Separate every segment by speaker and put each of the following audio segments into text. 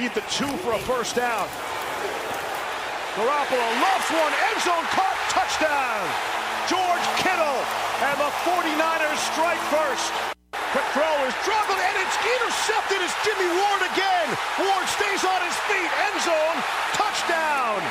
Speaker 1: need the 2 for a first down. Garoppolo lofts one, end zone caught, touchdown. George Kittle, and the 49ers strike first. Quick throw is dribbled, and it's intercepted. It's Jimmy Ward again. Ward stays on his feet, end zone, touchdown.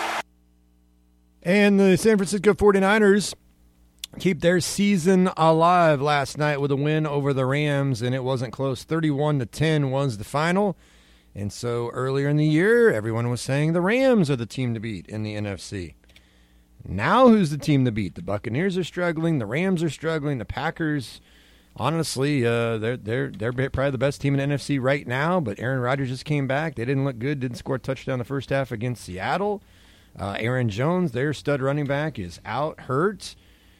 Speaker 2: And the San Francisco 49ers keep their season alive last night with a win over the Rams, and it wasn't close. 31-10 was the final. And so earlier in the year, everyone was saying the Rams are the team to beat in the NFC. Now who's the team to beat? The Buccaneers are struggling. The Rams are struggling. The Packers, honestly, they're probably the best team in the NFC right now, but Aaron Rodgers just came back. They didn't look good, didn't score a touchdown the first half against Seattle. Aaron Jones, their stud running back, is out, hurt.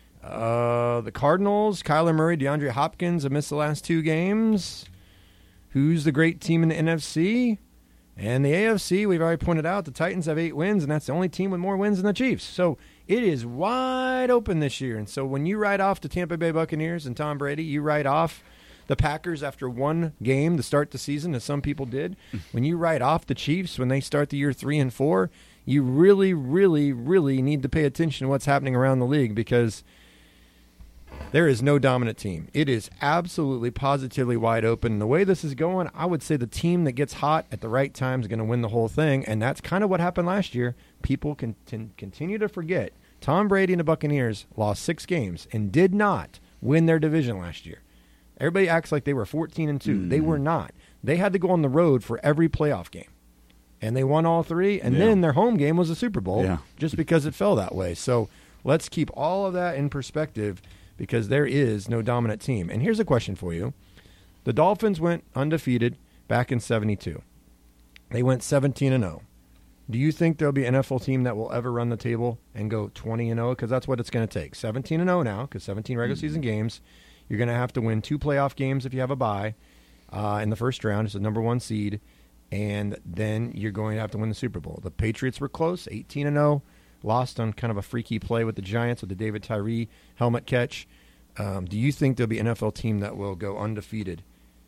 Speaker 2: The Cardinals, Kyler Murray, DeAndre Hopkins have missed the last 2 games. Who's the great team in the NFC? And the AFC, we've already pointed out, the Titans have 8 wins, and that's the only team with more wins than the Chiefs. So it is wide open this year. And so when you write off the Tampa Bay Buccaneers and Tom Brady, you write off the Packers after 1 game to start the season, as some people did. When you write off the Chiefs when they start the year 3-4, you really, really, really need to pay attention to what's happening around the league, because there is no dominant team. It is absolutely, positively wide open. And the way this is going, I would say the team that gets hot at the right time is going to win the whole thing, and that's kind of what happened last year. People can continue to forget. Tom Brady and the Buccaneers lost 6 games and did not win their division last year. Everybody acts like they were 14-2. They were not. They had to go on the road for every playoff game, and they won all 3, and then their home game was a Super Bowl just because it fell that way. So let's keep all of that in perspective, because there is no dominant team. And here's a question for you. The Dolphins went undefeated back in 72. They went 17-0. Do you think there'll be an NFL team that will ever run the table and go 20-0? Because that's what it's going to take. 17-0 now, because 17 regular season games. You're going to have to win 2 playoff games if you have a bye in the first round. It's the number 1 seed. And then you're going to have to win the Super Bowl. The Patriots were close, 18-0. Lost on kind of a freaky play with the Giants with the David Tyree helmet catch. Do you think there'll be an NFL team that will go undefeated?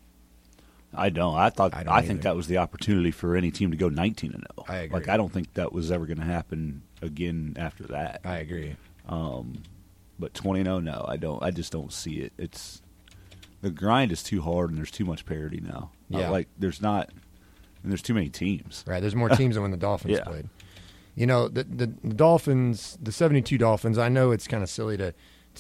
Speaker 3: I don't. I think that was the opportunity for any team to go 19-0.
Speaker 2: I agree.
Speaker 3: Like, I don't think that was ever going to happen again after that.
Speaker 2: I agree.
Speaker 3: But 20-0, no, I don't. I just don't see it. It's the grind is too hard, and there's too much parity now.
Speaker 2: Yeah.
Speaker 3: There's too many teams.
Speaker 2: Right. There's more teams than when the Dolphins played. You know, the Dolphins, the 72 Dolphins, I know it's kind of silly to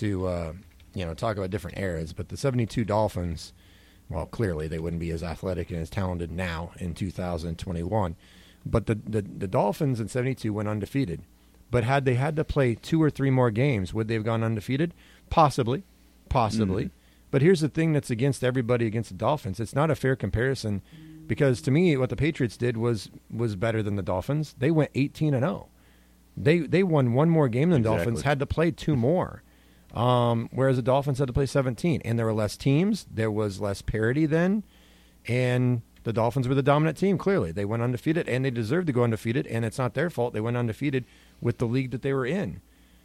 Speaker 2: talk about different eras, but the 72 Dolphins, well, clearly they wouldn't be as athletic and as talented now in 2021. But the Dolphins in 72 went undefeated. But had they had to play 2 or 3 more games, would they have gone undefeated? Possibly. Mm-hmm. But here's the thing that's against everybody against the Dolphins. It's not a fair comparison, because to me, what the Patriots did was better than the Dolphins. They went 18-0. They won 1 more game than the Dolphins, had to play 2 more. Whereas the Dolphins had to play 17. And there were less teams. There was less parity then. And the Dolphins were the dominant team, clearly. They went undefeated, and they deserved to go undefeated, and it's not their fault. They went undefeated with the league that they were in.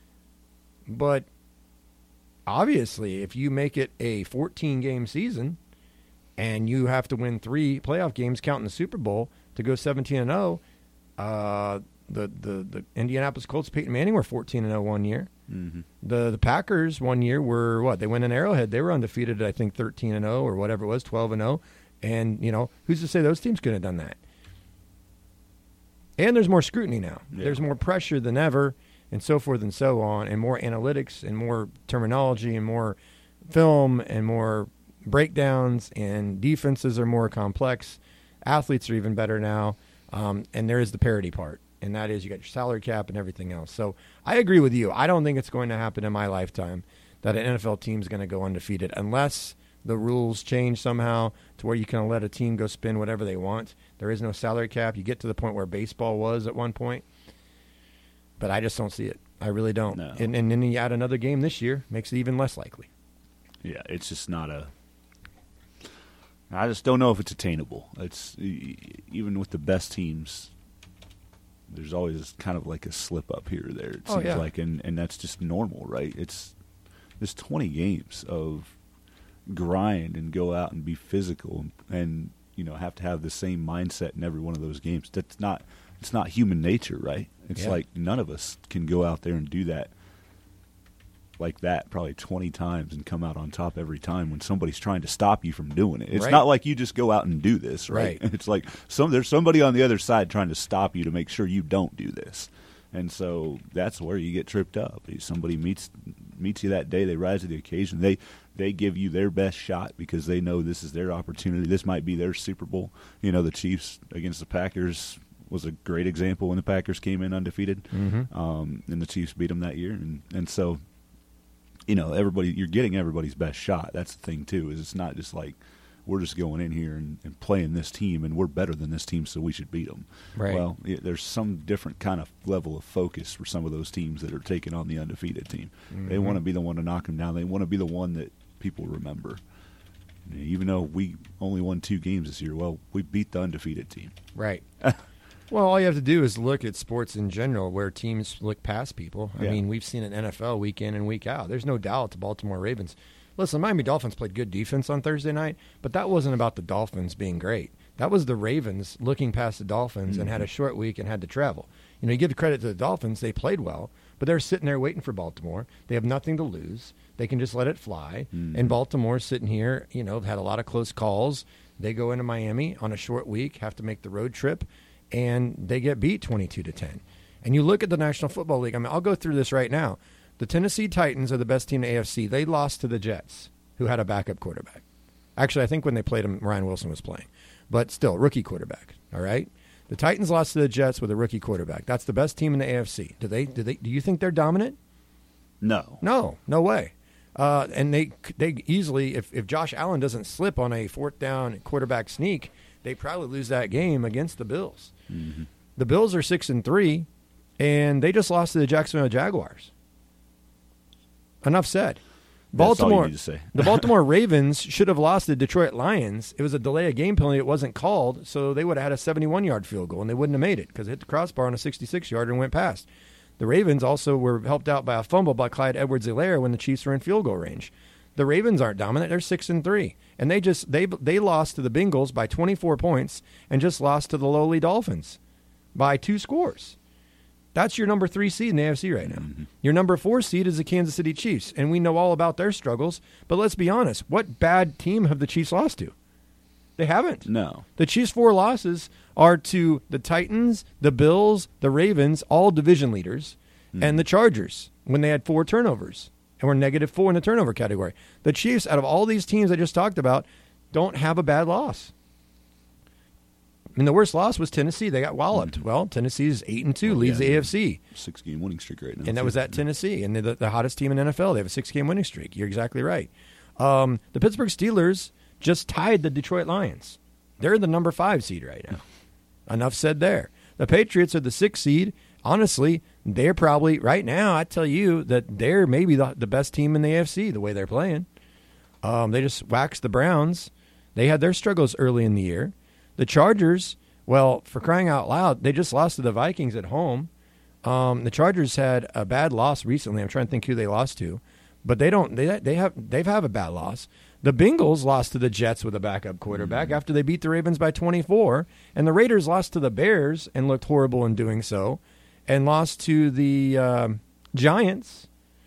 Speaker 2: But obviously, if you make it a 14-game season and you have to win 3 playoff games, counting the Super Bowl, to go 17-0, the Indianapolis Colts, Peyton Manning, were 14-0 one year.
Speaker 3: Mm-hmm.
Speaker 2: The Packers one year were what? They went in Arrowhead. They were undefeated, I think, 13-0 or whatever it was, 12-0. And, who's to say those teams couldn't have done that? And there's more scrutiny now. Yeah. There's more pressure than ever, and so forth and so on, and more analytics and more terminology and more film and more breakdowns, and defenses are more complex. Athletes are even better now, and there is the parity part, and that is you got your salary cap and everything else. So I agree with you. I don't think it's going to happen in my lifetime that an NFL team is going to go undefeated unless the rules change somehow to where you can let a team go spend whatever they want. There is no salary cap. You get to the point where baseball was at one point. But I just don't see it. I really don't.
Speaker 3: No.
Speaker 2: And then you add another game this year, makes it even less likely.
Speaker 3: Yeah, it's just not I just don't know if it's attainable. It's even with the best teams, there's always kind of like a slip up here or there. It seems like, and that's just normal, right? There's 20 games of grind and go out and be physical, and have to have the same mindset in every one of those games. It's not human nature, right? It's like none of us can go out there and do that like that probably 20 times and come out on top every time when somebody's trying to stop you from doing it. It's not like you just go out and do this, right? It's like there's somebody on the other side trying to stop you to make sure you don't do this. And so that's where you get tripped up. Somebody meets you that day, they rise to the occasion, they give you their best shot because they know this is their opportunity. This might be their Super Bowl. The Chiefs against the Packers was a great example when the Packers came in undefeated, and the Chiefs beat them that year. And so, you're getting everybody's best shot. That's the thing, too, is it's not just like we're just going in here and playing this team, and we're better than this team, so we should beat them.
Speaker 2: Right.
Speaker 3: Well, there's some different kind of level of focus for some of those teams that are taking on the undefeated team. They want to be the one to knock them down. They want to be the one that people remember. Even though we only won 2 games this year, well, we beat the undefeated team.
Speaker 2: Right. Well, all you have to do is look at sports in general where teams look past people. I mean, we've seen it in NFL week in and week out. There's no doubt the Baltimore Ravens. Listen, Miami Dolphins played good defense on Thursday night, but that wasn't about the Dolphins being great. That was the Ravens looking past the Dolphins and had a short week and had to travel. You give the credit to the Dolphins. They played well, but they're sitting there waiting for Baltimore. They have nothing to lose. They can just let it fly. And Baltimore's sitting here, had a lot of close calls. They go into Miami on a short week, have to make the road trip, and they get beat 22-10. And you look at the National Football League. I mean, I'll go through this right now. The Tennessee Titans are the best team in the AFC. They lost to the Jets, who had a backup quarterback. Actually, I think when they played him, Ryan Wilson was playing. But still, rookie quarterback, all right? The Titans lost to the Jets with a rookie quarterback. That's the best team in the AFC. Do you think they're dominant?
Speaker 3: No.
Speaker 2: No way. And they easily, if Josh Allen doesn't slip on a fourth down quarterback sneak, they probably lose that game against the Bills. The Bills are 6-3, and they just lost to the Jacksonville Jaguars. Enough said. Baltimore,
Speaker 3: that's all you need to say.
Speaker 2: The Baltimore Ravens should have lost to the Detroit Lions. It was a delay of game penalty. It wasn't called, so they would have had a 71-yard field goal, and they wouldn't have made it because it hit the crossbar on a 66-yarder and went past. The Ravens also were helped out by a fumble by Clyde Edwards-Helaire when the Chiefs were in field goal range. The Ravens aren't dominant. They're 6-3. And they lost to the Bengals by 24 points and just lost to the lowly Dolphins by 2 scores. That's your number 3 seed in the AFC right now. Your number 4 seed is the Kansas City Chiefs, and we know all about their struggles. But let's be honest. What bad team have the Chiefs lost to? They haven't.
Speaker 3: No.
Speaker 2: The Chiefs' 4 losses are to the Titans, the Bills, the Ravens, all division leaders, and the Chargers when they had 4 turnovers and were -4 in the turnover category. The Chiefs, out of all these teams I just talked about, don't have a bad loss. I mean, the worst loss was Tennessee. They got walloped. Well, Tennessee's 8-2, leads the AFC.
Speaker 3: 6-game winning streak right now.
Speaker 2: And that was at Tennessee, and they're the hottest team in NFL. They have a 6-game winning streak. You're exactly right. The Pittsburgh Steelers just tied the Detroit Lions. They're the number 5 seed right now. Enough said there. The Patriots are the 6th seed. Honestly, they're probably, right now, I tell you that they're maybe the best team in the AFC, the way they're playing. They just waxed the Browns. They had their struggles early in the year. The Chargers, well, for crying out loud, they just lost to the Vikings at home. The Chargers had a bad loss recently. I'm trying to think who they lost to. But they've had a bad loss. The Bengals lost to the Jets with a backup quarterback after they beat the Ravens by 24. And the Raiders lost to the Bears and looked horrible in doing so. And lost to the Giants.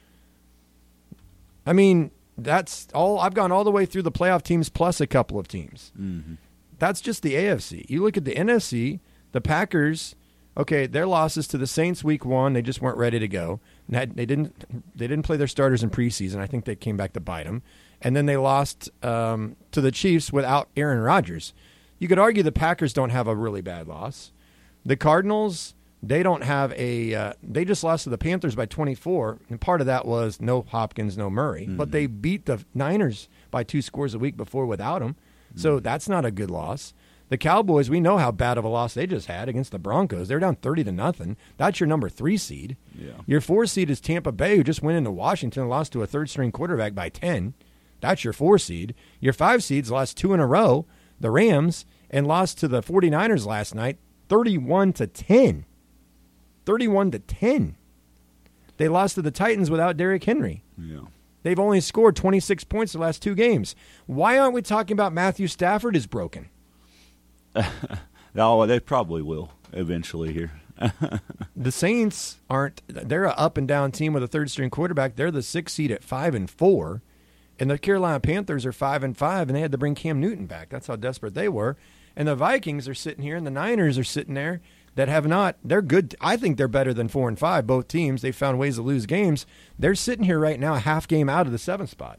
Speaker 2: I mean, that's all. I've gone all the way through the playoff teams plus a couple of teams. That's just the AFC. You look at the NFC, the Packers, okay, their losses to the Saints week 1, they just weren't ready to go. They didn't play their starters in preseason. I think they came back to bite them. And then they lost to the Chiefs without Aaron Rodgers. You could argue the Packers don't have a really bad loss. The Cardinals, they don't have they just lost to the Panthers by 24, and part of that was no Hopkins, no Murray. But they beat the Niners by 2 scores a week before without him. So that's not a good loss. The Cowboys, we know how bad of a loss they just had against the Broncos. They're down 30-0. That's your number 3 seed.
Speaker 3: Yeah.
Speaker 2: Your 4 seed is Tampa Bay, who just went into Washington and lost to a third-string quarterback by 10. That's your 4 seed. Your 5 seeds lost 2 in a row, the Rams, and lost to the 49ers last night 31-10. 31-10. They lost to the Titans without Derrick Henry.
Speaker 3: Yeah.
Speaker 2: They've only scored 26 points the last 2 games. Why aren't we talking about Matthew Stafford is broken?
Speaker 3: No, they probably will eventually here.
Speaker 2: The Saints aren't. They're an up and down team with a third-string quarterback. They're the 6th seed at 5-4, and the Carolina Panthers are 5-5, and they had to bring Cam Newton back. That's how desperate they were. And the Vikings are sitting here, and the Niners are sitting there that have not. They're good. I think they're better than 4-5. Both teams. They found ways to lose games. They're sitting here right now, a half game out of the 7th spot.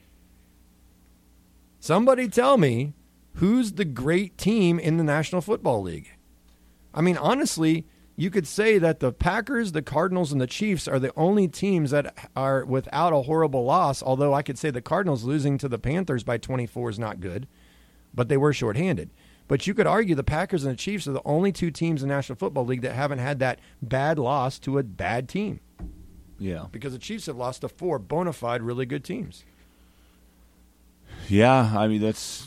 Speaker 2: Somebody tell me who's the great team in the National Football League. I mean, honestly, you could say that the Packers, the Cardinals, and the Chiefs are the only teams that are without a horrible loss, although I could say the Cardinals losing to the Panthers by 24 is not good, but they were shorthanded. But you could argue the Packers and the Chiefs are the only 2 teams in the National Football League that haven't had that bad loss to a bad team.
Speaker 3: Yeah.
Speaker 2: Because the Chiefs have lost to 4 bona fide really good teams.
Speaker 3: Yeah, I mean, that's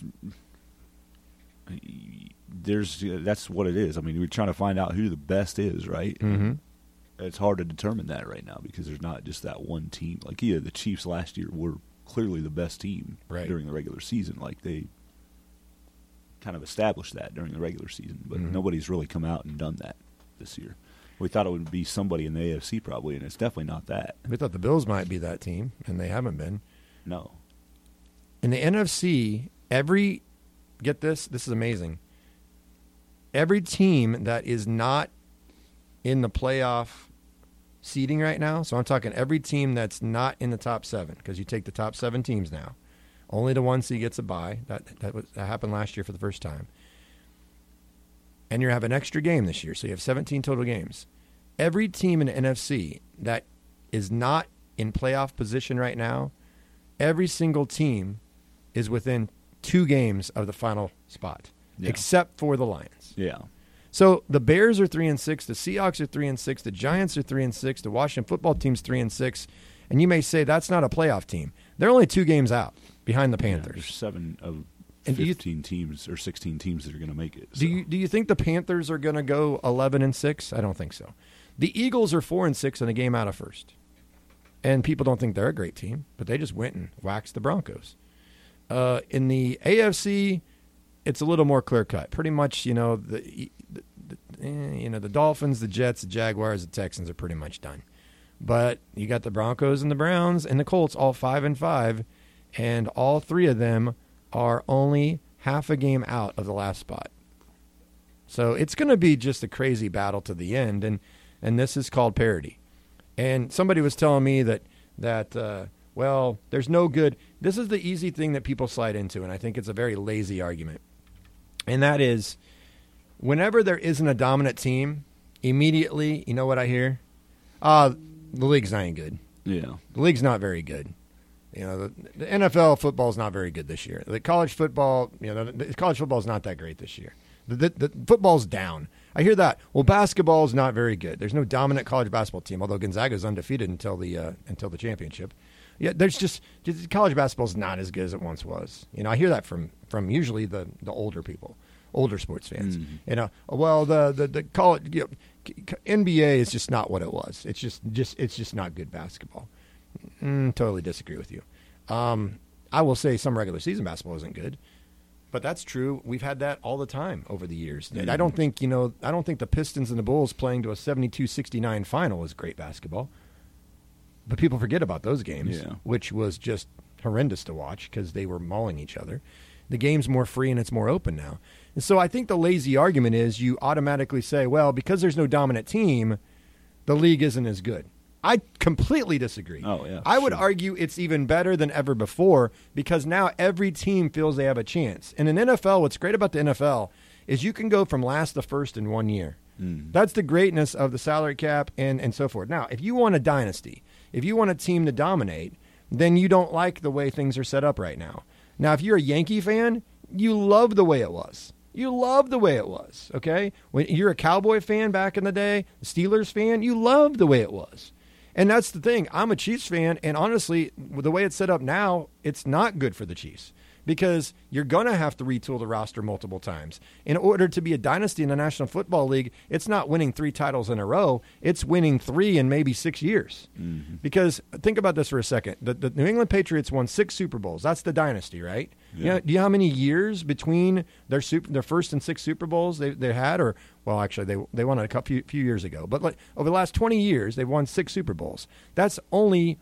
Speaker 3: what it is. I mean, we're trying to find out who the best is, right?
Speaker 2: Mm-hmm.
Speaker 3: It's hard to determine that right now because there's not just that one team. Like, yeah, the Chiefs last year were clearly the best team during the regular season. Like, they kind of established that during the regular season, but nobody's really come out and done that this year. We thought it would be somebody in the AFC probably, and it's definitely not that.
Speaker 2: We thought the Bills might be that team, and they haven't been.
Speaker 3: No.
Speaker 2: In the NFC, get this is amazing. Every team that is not in the playoff seeding right now, so I'm talking every team that's not in the top 7, because you take the top 7 teams now. Only the 1 seed gets a bye. That happened last year for the first time. And you have an extra game this year, so you have 17 total games. Every team in the NFC that is not in playoff position right now, every single team is within 2 games of the final spot, except for the Lions.
Speaker 3: Yeah.
Speaker 2: So the Bears are 3-6, the Seahawks are 3-6, the Giants are 3-6, the Washington Football Team's 3-6, and you may say that's not a playoff team. They're only 2 games out behind the Panthers.
Speaker 3: There's 7 of 15 teams or 16 teams that are going to make it. So.
Speaker 2: Do you think the Panthers are going to go 11-6? I don't think so. The Eagles are 4-6 and a game out of first, and people don't think they're a great team, but they just went and waxed the Broncos. In the AFC, it's a little more clear cut. Pretty much, the Dolphins, the Jets, the Jaguars, the Texans are pretty much done. But you got the Broncos and the Browns and the Colts all 5-5, and all 3 of them are only half a game out of the last spot. So it's going to be just a crazy battle to the end, and this is called parity. And somebody was telling me that well, there's no good. This is the easy thing that people slide into, and I think it's a very lazy argument. And that is, whenever there isn't a dominant team, immediately, you know what I hear? The league's not any good.
Speaker 3: Yeah. The
Speaker 2: league's not very good. The NFL football is not very good this year. The college football, the college football is not that great this year. The football's down. I hear that. Well, basketball is not very good. There's no dominant college basketball team, although Gonzaga's undefeated until the championship. Yeah, there's just college basketball's not as good as it once was. I hear that from usually the older people, older sports fans. Well, the college NBA is just not what it was. It's just not good basketball. Totally disagree with you. I will say some regular season basketball isn't good, but that's true. We've had that all the time over the years. I don't think the Pistons and the Bulls playing to a 72-69 final is great basketball. But people forget about those games, which was just horrendous to watch because they were mauling each other. The game's more free and it's more open now. And so I think the lazy argument is you automatically say, well, because there's no dominant team, the league isn't as good. I completely disagree.
Speaker 3: Oh, yeah.
Speaker 2: I would argue it's even better than ever before because now every team feels they have a chance. And in NFL, what's great about the NFL is you can go from last to first in 1 year. That's the greatness of the salary cap and so forth. Now, if you want a dynasty, if you want a team to dominate, then you don't like the way things are set up right now. Now, if you're a Yankee fan, you love the way it was. You love the way it was, okay? When you're a Cowboy fan back in the day, Steelers fan, you love the way it was. And that's the thing. I'm a Chiefs fan, and honestly, the way it's set up now, it's not good for the Chiefs because you're going to have to retool the roster multiple times. In order to be a dynasty in the National Football League, it's not winning 3 titles in a row. It's winning 3 in maybe 6 years. Because think about this for a second. The New England Patriots won 6 Super Bowls. That's the dynasty, right? You know, do you know how many years between their first and sixth Super Bowls they had? Or, well, actually, they won it a few years ago. But like over the last 20 years, they've won 6 Super Bowls. That's not even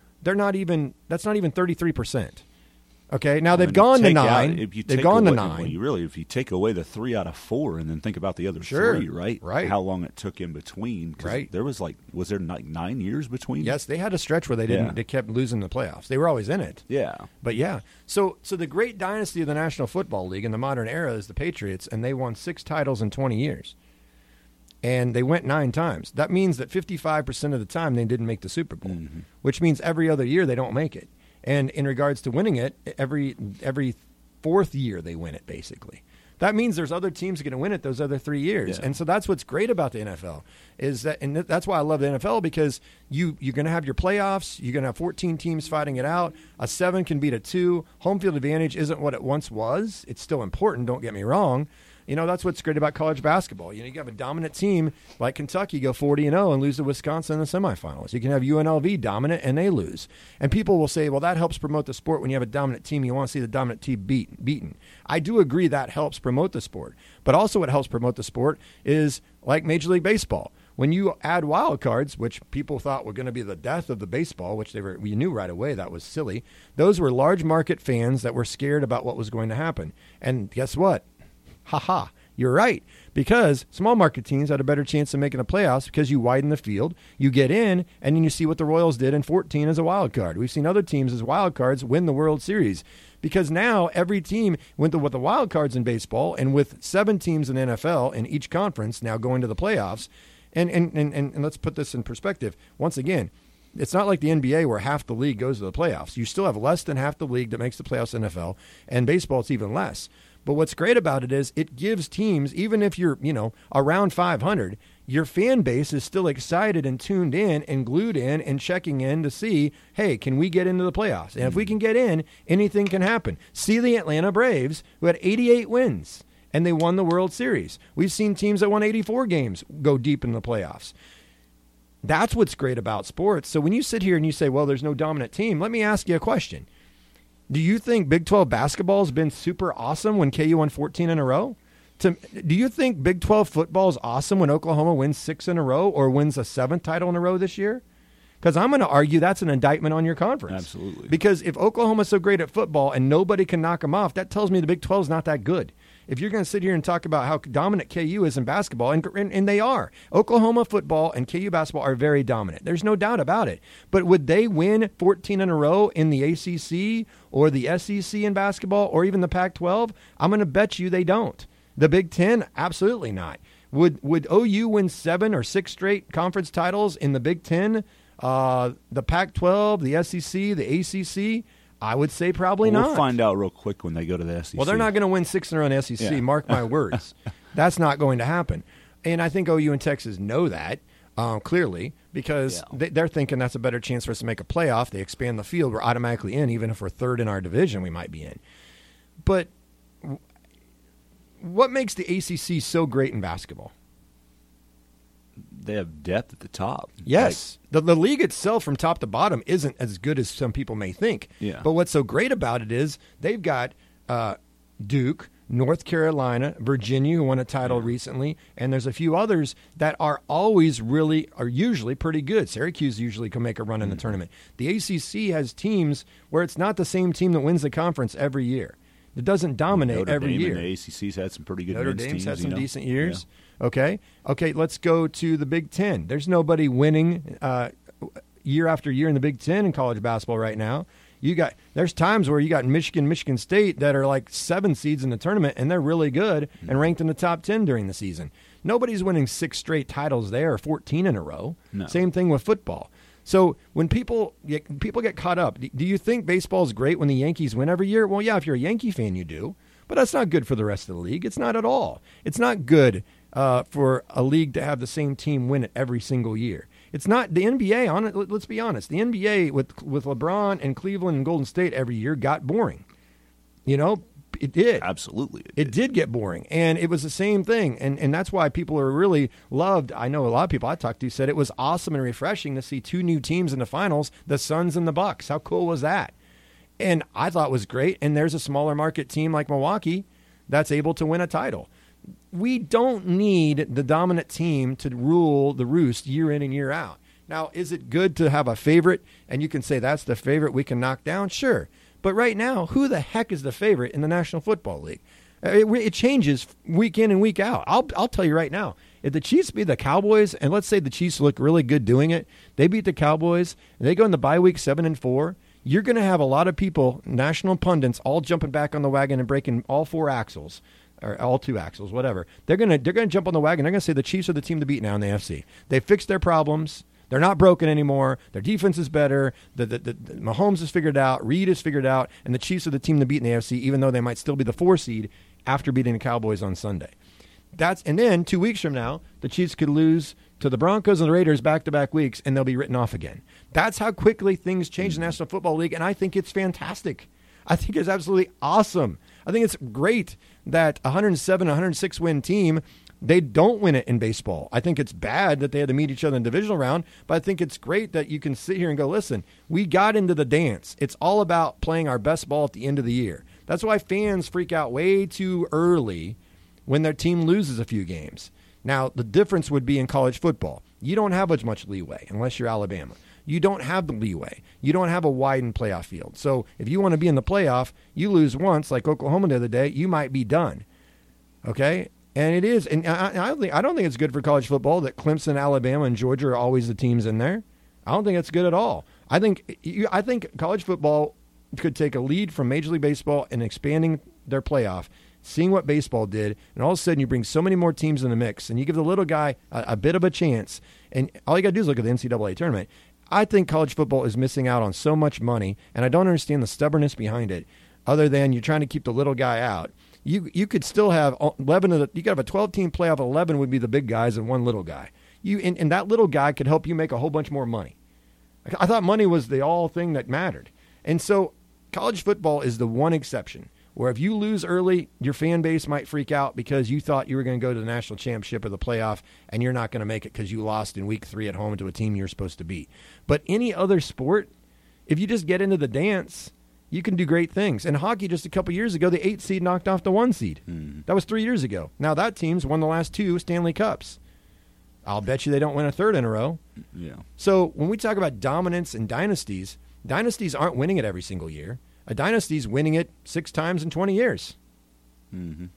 Speaker 2: 33%. Okay, now they've gone to 9. They've gone to 9.
Speaker 3: If you take away the 3 out of 4 and then think about the other 3, right?
Speaker 2: Right.
Speaker 3: How long it took in between? 'Cause
Speaker 2: right.
Speaker 3: There was there 9 years between?
Speaker 2: Yes, they had a stretch where they kept losing the playoffs. They were always in it.
Speaker 3: Yeah.
Speaker 2: But yeah, so the great dynasty of the National Football League in the modern era is the Patriots, and they won 6 titles in 20 years. And they went 9 times. That means that 55% of the time they didn't make the Super Bowl, which means every other year they don't make it. And in regards to winning it, every 4th year they win it, basically. That means there's other teams going to win it those other 3 years.
Speaker 3: Yeah.
Speaker 2: And so that's what's great about the NFL is that, and that's why I love the NFL, because you're going to have your playoffs. You're going to have 14 teams fighting it out. A 7 can beat a 2. Home field advantage isn't what it once was. It's still important, don't get me wrong. You know, that's what's great about college basketball. You know, you have a dominant team like Kentucky go 40-0 and lose to Wisconsin in the semifinals. You can have UNLV dominant and they lose. And people will say, well, that helps promote the sport when you have a dominant team. You want to see the dominant team beaten. I do agree that helps promote the sport. But also what helps promote the sport is like Major League Baseball. When you add wild cards, which people thought were going to be the death of the baseball, which we knew right away that was silly, those were large market fans that were scared about what was going to happen. And guess what? Ha-ha, you're right, because small market teams had a better chance of making the playoffs because you widen the field, you get in, and then you see what the Royals did in 14 as a wild card. We've seen other teams as wild cards win the World Series because now every team went with the wild cards in baseball, and with 7 teams in NFL in each conference now going to the playoffs. And let's put this in perspective. Once again, it's not like the NBA where half the league goes to the playoffs. You still have less than half the league that makes the playoffs in NFL, and baseball it's even less. But what's great about it is it gives teams, even if you're, around 500, your fan base is still excited and tuned in and glued in and checking in to see, hey, can we get into the playoffs? And if we can get in, anything can happen. See the Atlanta Braves, who had 88 wins, and they won the World Series. We've seen teams that won 84 games go deep in the playoffs. That's what's great about sports. So when you sit here and you say, well, there's no dominant team, let me ask you a question. Do you think Big 12 basketball has been super awesome when KU won 14 in a row? Do you think Big 12 football is awesome when Oklahoma wins 6 in a row or wins a 7th title in a row this year? Because I'm going to argue that's an indictment on your conference.
Speaker 3: Absolutely.
Speaker 2: Because if Oklahoma's so great at football and nobody can knock them off, that tells me the Big 12 is not that good. If you're going to sit here and talk about how dominant KU is in basketball, and they are. Oklahoma football and KU basketball are very dominant. There's no doubt about it. But would they win 14 in a row in the ACC or the SEC in basketball or even the Pac-12? I'm going to bet you they don't. The Big Ten, absolutely not. Would OU win 7 or 6 straight conference titles in the Big Ten, the Pac-12, the SEC, the ACC? I would say probably not.
Speaker 3: We'll find out real quick when they go to the SEC.
Speaker 2: Well, they're not going to win 6 in a row in the SEC. Yeah. Mark my words. That's not going to happen. And I think OU and Texas know that clearly because they're thinking that's a better chance for us to make a playoff. They expand the field. We're automatically in. Even if we're 3rd in our division, we might be in. But what makes the ACC so great in basketball?
Speaker 3: They have depth at the top.
Speaker 2: Yes. The league itself from top to bottom isn't as good as some people may think.
Speaker 3: Yeah.
Speaker 2: But what's so great about it is they've got Duke, North Carolina, Virginia, who won a title recently, and there's a few others that are usually pretty good. Syracuse usually can make a run in the tournament. The ACC has teams where it's not the same team that wins the conference every year. It doesn't dominate every year.
Speaker 3: The ACC's had some pretty good
Speaker 2: Notre
Speaker 3: men's
Speaker 2: Dame's
Speaker 3: teams.
Speaker 2: had some decent years. Yeah. Okay, let's go to the Big Ten. There's nobody winning year after year in the Big Ten in college basketball right now. There's times where you got Michigan State that are like 7 seeds in the tournament, and they're really good and ranked in the top 10 during the season. Nobody's winning 6 straight titles there or 14 in a row.
Speaker 3: No.
Speaker 2: Same thing with football. So when people get caught up, do you think baseball is great when the Yankees win every year? Well, yeah, if you're a Yankee fan, you do. But that's not good for the rest of the league. It's not at all. It's not good for a league to have the same team win it every single year. It's not the NBA. Let's be honest. The NBA with LeBron and Cleveland and Golden State every year got boring. It did.
Speaker 3: Absolutely.
Speaker 2: It did get boring. And it was the same thing. And that's why people are really loved. I know a lot of people I talked to said it was awesome and refreshing to see 2 new teams in the finals, the Suns and the Bucks. How cool was that? and I thought was great. And there's a smaller market team like Milwaukee that's able to win a title. We don't need the dominant team to rule the roost year in and year out. Now, is it good to have a favorite and you can say that's the favorite we can knock down? Sure. But right now, who the heck is the favorite in the National Football League? It changes week in and week out. I'll tell you right now, if the Chiefs beat the Cowboys, and let's say the Chiefs look really good doing it, they beat the Cowboys, and they go in the bye week 7-4, you're going to have a lot of people, national pundits, all jumping back on the wagon and breaking all 4 axles. Or all 2 axles, whatever. They're gonna jump on the wagon. They're gonna say the Chiefs are the team to beat now in the AFC. They fixed their problems. They're not broken anymore. Their defense is better. The Mahomes is figured out. Reed is figured out, and the Chiefs are the team to beat in the AFC, even though they might still be the 4 seed after beating the Cowboys on Sunday. And then 2 weeks from now, the Chiefs could lose to the Broncos and the Raiders back-to-back weeks, and they'll be written off again. That's how quickly things change in the National Football League, and I think it's fantastic. I think it's absolutely awesome. I think it's great that 107, 106 win team, they don't win it in baseball. I think it's bad that they had to meet each other in the divisional round, but I think it's great that you can sit here and go, listen, we got into the dance. It's all about playing our best ball at the end of the year. That's why fans freak out way too early when their team loses a few games. Now, the difference would be in college football. You don't have as much leeway unless you're Alabama. You don't have the leeway. You don't have a widened playoff field. So if you want to be in the playoff, you lose once, like Oklahoma the other day, you might be done. Okay? And it is. And I don't think it's good for college football that Clemson, Alabama, and Georgia are always the teams in there. I don't think it's good at all. I think college football could take a lead from Major League Baseball in expanding their playoff, seeing what baseball did, and all of a sudden you bring so many more teams in the mix, and you give the little guy a bit of a chance, and all you got to do is look at the NCAA tournament. I think college football is missing out on so much money, and I don't understand the stubbornness behind it, other than you're trying to keep the little guy out. You could still have 11 of the. You could have a 12-team playoff. 11 would be the big guys and one little guy. And that little guy could help you make a whole bunch more money. I thought money was the all thing that mattered, and so college football is the one exception where if you lose early, your fan base might freak out because you thought you were going to go to the national championship or the playoff, and you're not going to make it because you lost in week 3 at home to a team you're supposed to beat. But any other sport, if you just get into the dance, you can do great things. In hockey, just a couple years ago, the 8 seed knocked off the 1 seed. That was 3 years ago. Now that team's won the last 2 Stanley Cups. I'll bet you they don't win a third in a row.
Speaker 3: Yeah.
Speaker 2: So when we talk about dominance and dynasties aren't winning it every single year. A dynasty's winning it 6 times in 20 years.
Speaker 3: Mm-hmm.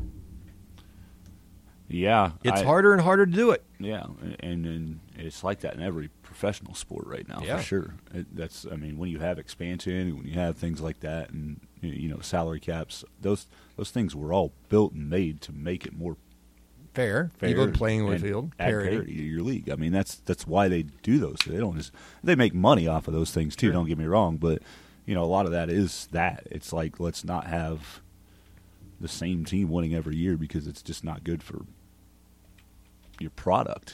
Speaker 3: Yeah.
Speaker 2: It's harder and harder to do it.
Speaker 3: Yeah, and it's like that in every professional sport right now, for sure. When you have expansion, when you have things like that, and salary caps, those things were all built and made to make it more fair,
Speaker 2: even playing field,
Speaker 3: parity to your league. I mean, that's why they do those. They make money off of those things too. Sure. Don't get me wrong, but a lot of that is that. It's like, let's not have the same team winning every year because it's just not good for your product.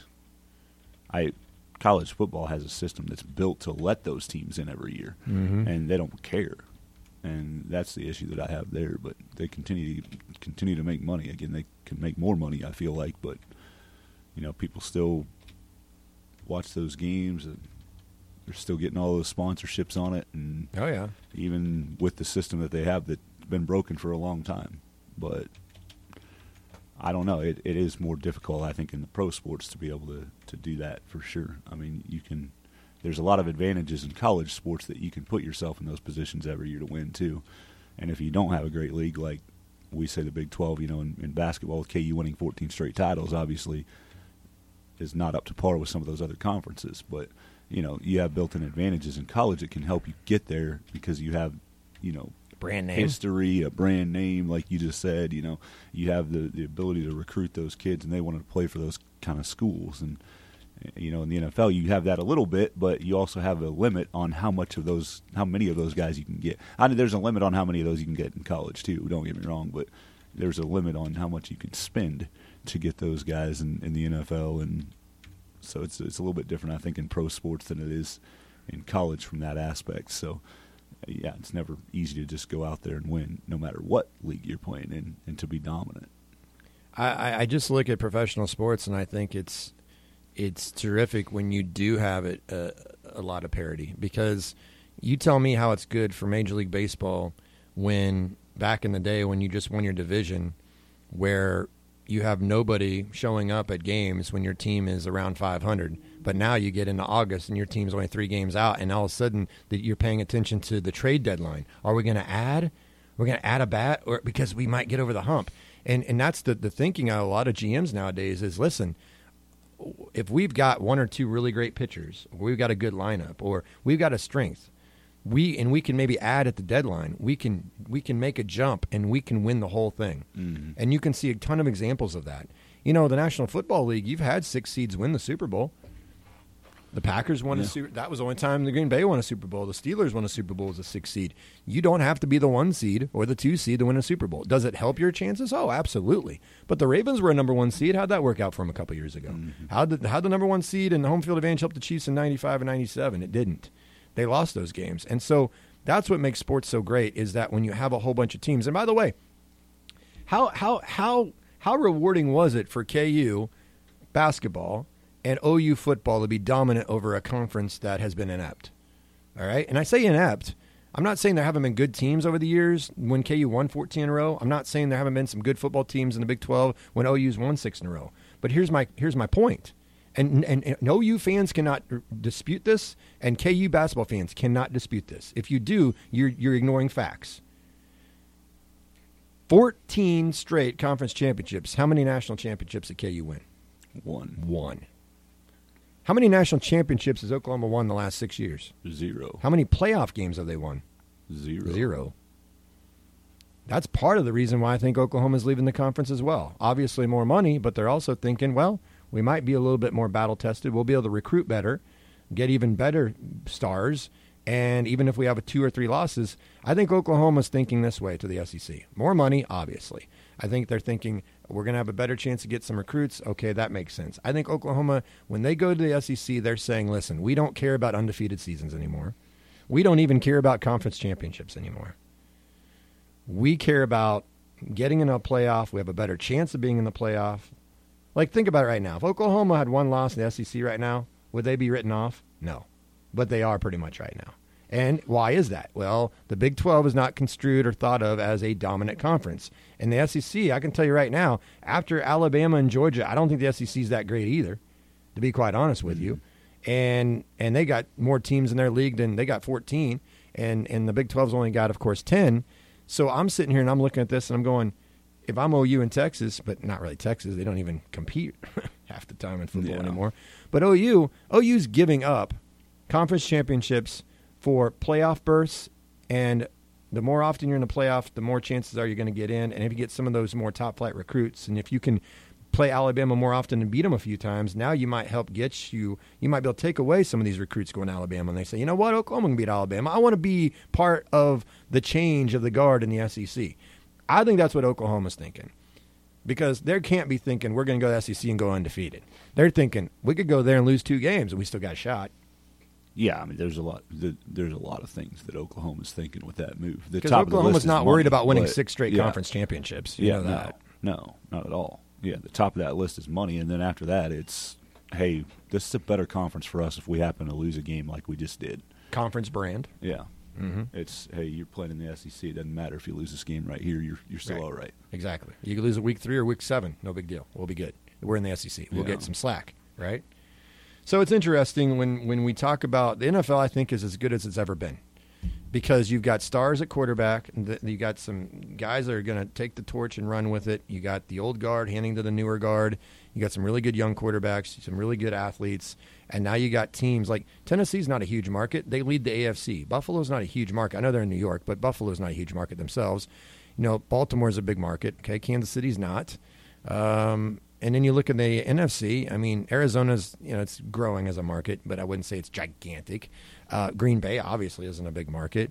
Speaker 3: College football has a system that's built to let those teams in every year, and they don't care. And that's the issue that I have there. But they continue to make money. Again, they can make more money, I feel like, but people still watch those games and they're still getting all those sponsorships on it, and even with the system that they have that's been broken for a long time. But I don't know. It is more difficult, I think, in the pro sports to be able to do that for sure. I mean, there's a lot of advantages in college sports that you can put yourself in those positions every year to win too. And if you don't have a great league, like we say the Big 12, in basketball with KU winning 14 straight titles, obviously is not up to par with some of those other conferences, but you have built-in advantages in college that can help you get there because you have,
Speaker 2: brand name
Speaker 3: history, a brand name, like you just said. You have the ability to recruit those kids, and they want to play for those kind of schools. And in the NFL, you have that a little bit, but you also have a limit on how many of those guys you can get. There's a limit on how many of those you can get in college too. Don't get me wrong, but there's a limit on how much you can spend to get those guys in the NFL, and so it's a little bit different, I think, in pro sports than it is in college from that aspect. So, yeah, it's never easy to just go out there and win, no matter what league you're playing in, and to be dominant.
Speaker 2: I just look at professional sports, and I think it's terrific when you do have it a lot of parity, because You tell me how it's good for Major League Baseball when back in the day when you just won your division where you have nobody showing up at games when your team is around 500. But now you get into August and your team's only 3 games out, and all of a sudden that you're paying attention to the trade deadline. Are we going to add? We're going to add a bat or because we might get over the hump. And that's the thinking of a lot of GMs nowadays is, listen, if we've got 1 or 2 really great pitchers, or we've got a good lineup, or we've got a strength, we can maybe add at the deadline. We can make a jump and we can win the whole thing. Mm-hmm. And you can see a ton of examples of that. You know, the National Football League, you've had 6 seeds win the Super Bowl. The Packers won a Super Bowl. That was the only time the Green Bay won a Super Bowl. The Steelers won a Super Bowl as a 6 seed. You don't have to be the 1 seed or the 2 seed to win a Super Bowl. Does it help your chances? Oh, absolutely. But the Ravens were a number 1 seed. How'd that work out for them a couple years ago? Mm-hmm. How'd the number 1 seed and the home field advantage help the Chiefs in 95 and 97? It didn't. They lost those games. And so that's what makes sports so great is that when you have a whole bunch of teams. And by the way, how rewarding was it for KU basketball and OU football to be dominant over a conference that has been inept? All right? And I say inept. I'm not saying there haven't been good teams over the years when KU won 14 in a row. I'm not saying there haven't been some good football teams in the Big 12 when OU's won 6 in a row. But here's my point. And OU fans cannot dispute this, and KU basketball fans cannot dispute this. If you do, you're ignoring facts. 14 straight conference championships. How many national championships did KU win? 1. How many national championships has Oklahoma won the last 6 years?
Speaker 3: 0.
Speaker 2: How many playoff games have they won?
Speaker 3: 0.
Speaker 2: That's part of the reason why I think Oklahoma's leaving the conference as well. Obviously more money, but they're also thinking, well, we might be a little bit more battle-tested. We'll be able to recruit better, get even better stars, and even if we have 2 or 3 losses, I think Oklahoma's thinking this way to the SEC. More money, obviously. I think they're thinking we're going to have a better chance to get some recruits. Okay, that makes sense. I think Oklahoma, when they go to the SEC, they're saying, listen, we don't care about undefeated seasons anymore. We don't even care about conference championships anymore. We care about getting in a playoff. We have a better chance of being in the playoff. Like, think about it right now. If Oklahoma had 1 loss in the SEC right now, would they be written off? No. But they are pretty much right now. And why is that? Well, the Big 12 is not construed or thought of as a dominant conference. And the SEC, I can tell you right now, after Alabama and Georgia, I don't think the SEC is that great either, to be quite honest with you. And they got more teams in their league than they got 14. And the Big 12's only got, of course, 10. So I'm sitting here and I'm looking at this and I'm going, if I'm OU in Texas, but not really Texas, they don't even compete half the time in football anymore. But OU's giving up conference championships for playoff berths, and the more often you're in the playoff, the more chances are you're going to get in. And if you get some of those more top-flight recruits, and if you can play Alabama more often and beat them a few times, now you might help get you might be able to take away some of these recruits going to Alabama, and they say, you know what, Oklahoma can beat Alabama. I want to be part of the change of the guard in the SEC. I think that's what Oklahoma's thinking, because they can't be thinking we're going to go to the SEC and go undefeated. They're thinking we could go there and lose 2 games and we still got a shot.
Speaker 3: Yeah, I mean, there's a lot of things that Oklahoma's thinking with that move.
Speaker 2: Because Oklahoma's not worried about winning 6 straight conference championships. You know that.
Speaker 3: No, not at all. Yeah, the top of that list is money, and then after that, it's, hey, this is a better conference for us if we happen to lose a game like we just did.
Speaker 2: Conference brand.
Speaker 3: Yeah. Mm-hmm. It's, hey, you're playing in the SEC. It doesn't matter if you lose this game right here. You're still all right.
Speaker 2: Exactly. You could lose it week 3 or week 7. No big deal. We'll be good. We're in the SEC. We'll get some slack, right? So it's interesting when we talk about the NFL, I think, is as good as it's ever been, because you've got stars at quarterback. You got some guys that are going to take the torch and run with it. You got the old guard handing to the newer guard. You got some really good young quarterbacks, some really good athletes. And now you got teams like Tennessee's not a huge market. They lead the AFC. Buffalo's not a huge market. I know they're in New York, but Buffalo's not a huge market themselves. You know, Baltimore's a big market. Okay, Kansas City's not. And then you look at the NFC. I mean, Arizona's, it's growing as a market, but I wouldn't say it's gigantic. Green Bay obviously isn't a big market.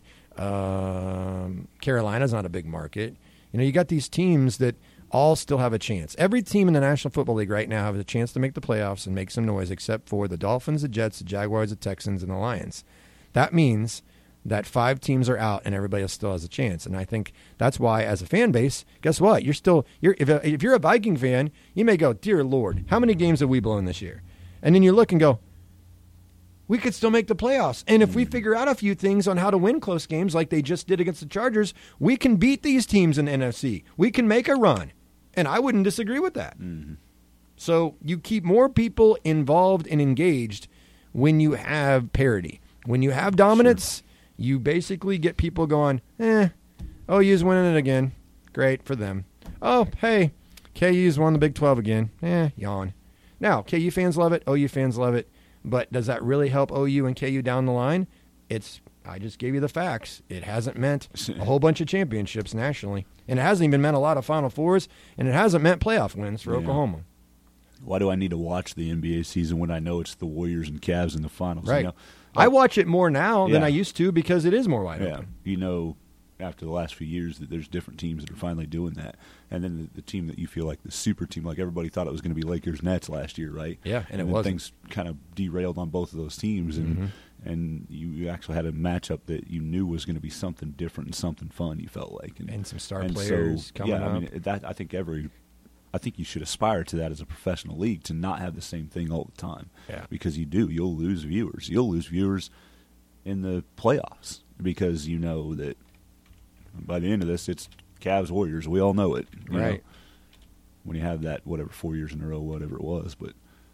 Speaker 2: Carolina's not a big market. You got these teams that all still have a chance. Every team in the National Football League right now has a chance to make the playoffs and make some noise, except for the Dolphins, the Jets, the Jaguars, the Texans, and the Lions. That means that 5 teams are out and everybody else still has a chance. And I think that's why, as a fan base, guess what? If you're a Viking fan, you may go, dear Lord, how many games have we blown this year? And then you look and go, we could still make the playoffs. And if we figure out a few things on how to win close games like they just did against the Chargers, we can beat these teams in the NFC. We can make a run. And I wouldn't disagree with that. Mm-hmm. So you keep more people involved and engaged when you have parity. When you have dominance, you basically get people going, OU's winning it again. Great for them. Oh, hey, KU's won the Big 12 again. Yawn. Now, KU fans love it. OU fans love it. But does that really help OU and KU down the line? I just gave you the facts. It hasn't meant a whole bunch of championships nationally. And it hasn't even meant a lot of Final Fours. And it hasn't meant playoff wins for Oklahoma.
Speaker 3: Why do I need to watch the NBA season when I know it's the Warriors and Cavs in the finals?
Speaker 2: Right.
Speaker 3: You know?
Speaker 2: I watch it more now than I used to because it is more wide open.
Speaker 3: You know, after the last few years that there's different teams that are finally doing that. And then the team that you feel like the super team, like everybody thought it was going to be Lakers-Nets last year, right?
Speaker 2: Yeah, and it
Speaker 3: then
Speaker 2: wasn't.
Speaker 3: Things kind of derailed on both of those teams, and you actually had a matchup that you knew was going to be something different and something fun, you felt like.
Speaker 2: And some star players coming up.
Speaker 3: I mean, I think you should aspire to that as a professional league, to not have the same thing all the time.
Speaker 2: Yeah.
Speaker 3: Because you'll lose viewers. You'll lose viewers in the playoffs because you know that by the end of this, it's Cavs Warriors. We all know it, you know, when you have that 4 years in a row, whatever it was. But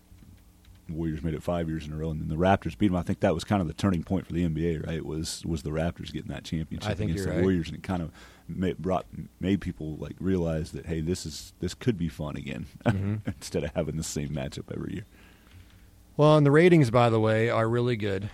Speaker 3: the Warriors made it 5 years in a row, and then the Raptors beat them. I think that was kind of the turning point for the NBA, right? Was the Raptors getting that championship against the Warriors, and it kind of made people like realize that, hey, this could be fun again instead of having the same matchup every year.
Speaker 2: Well, and the ratings, by the way, are really good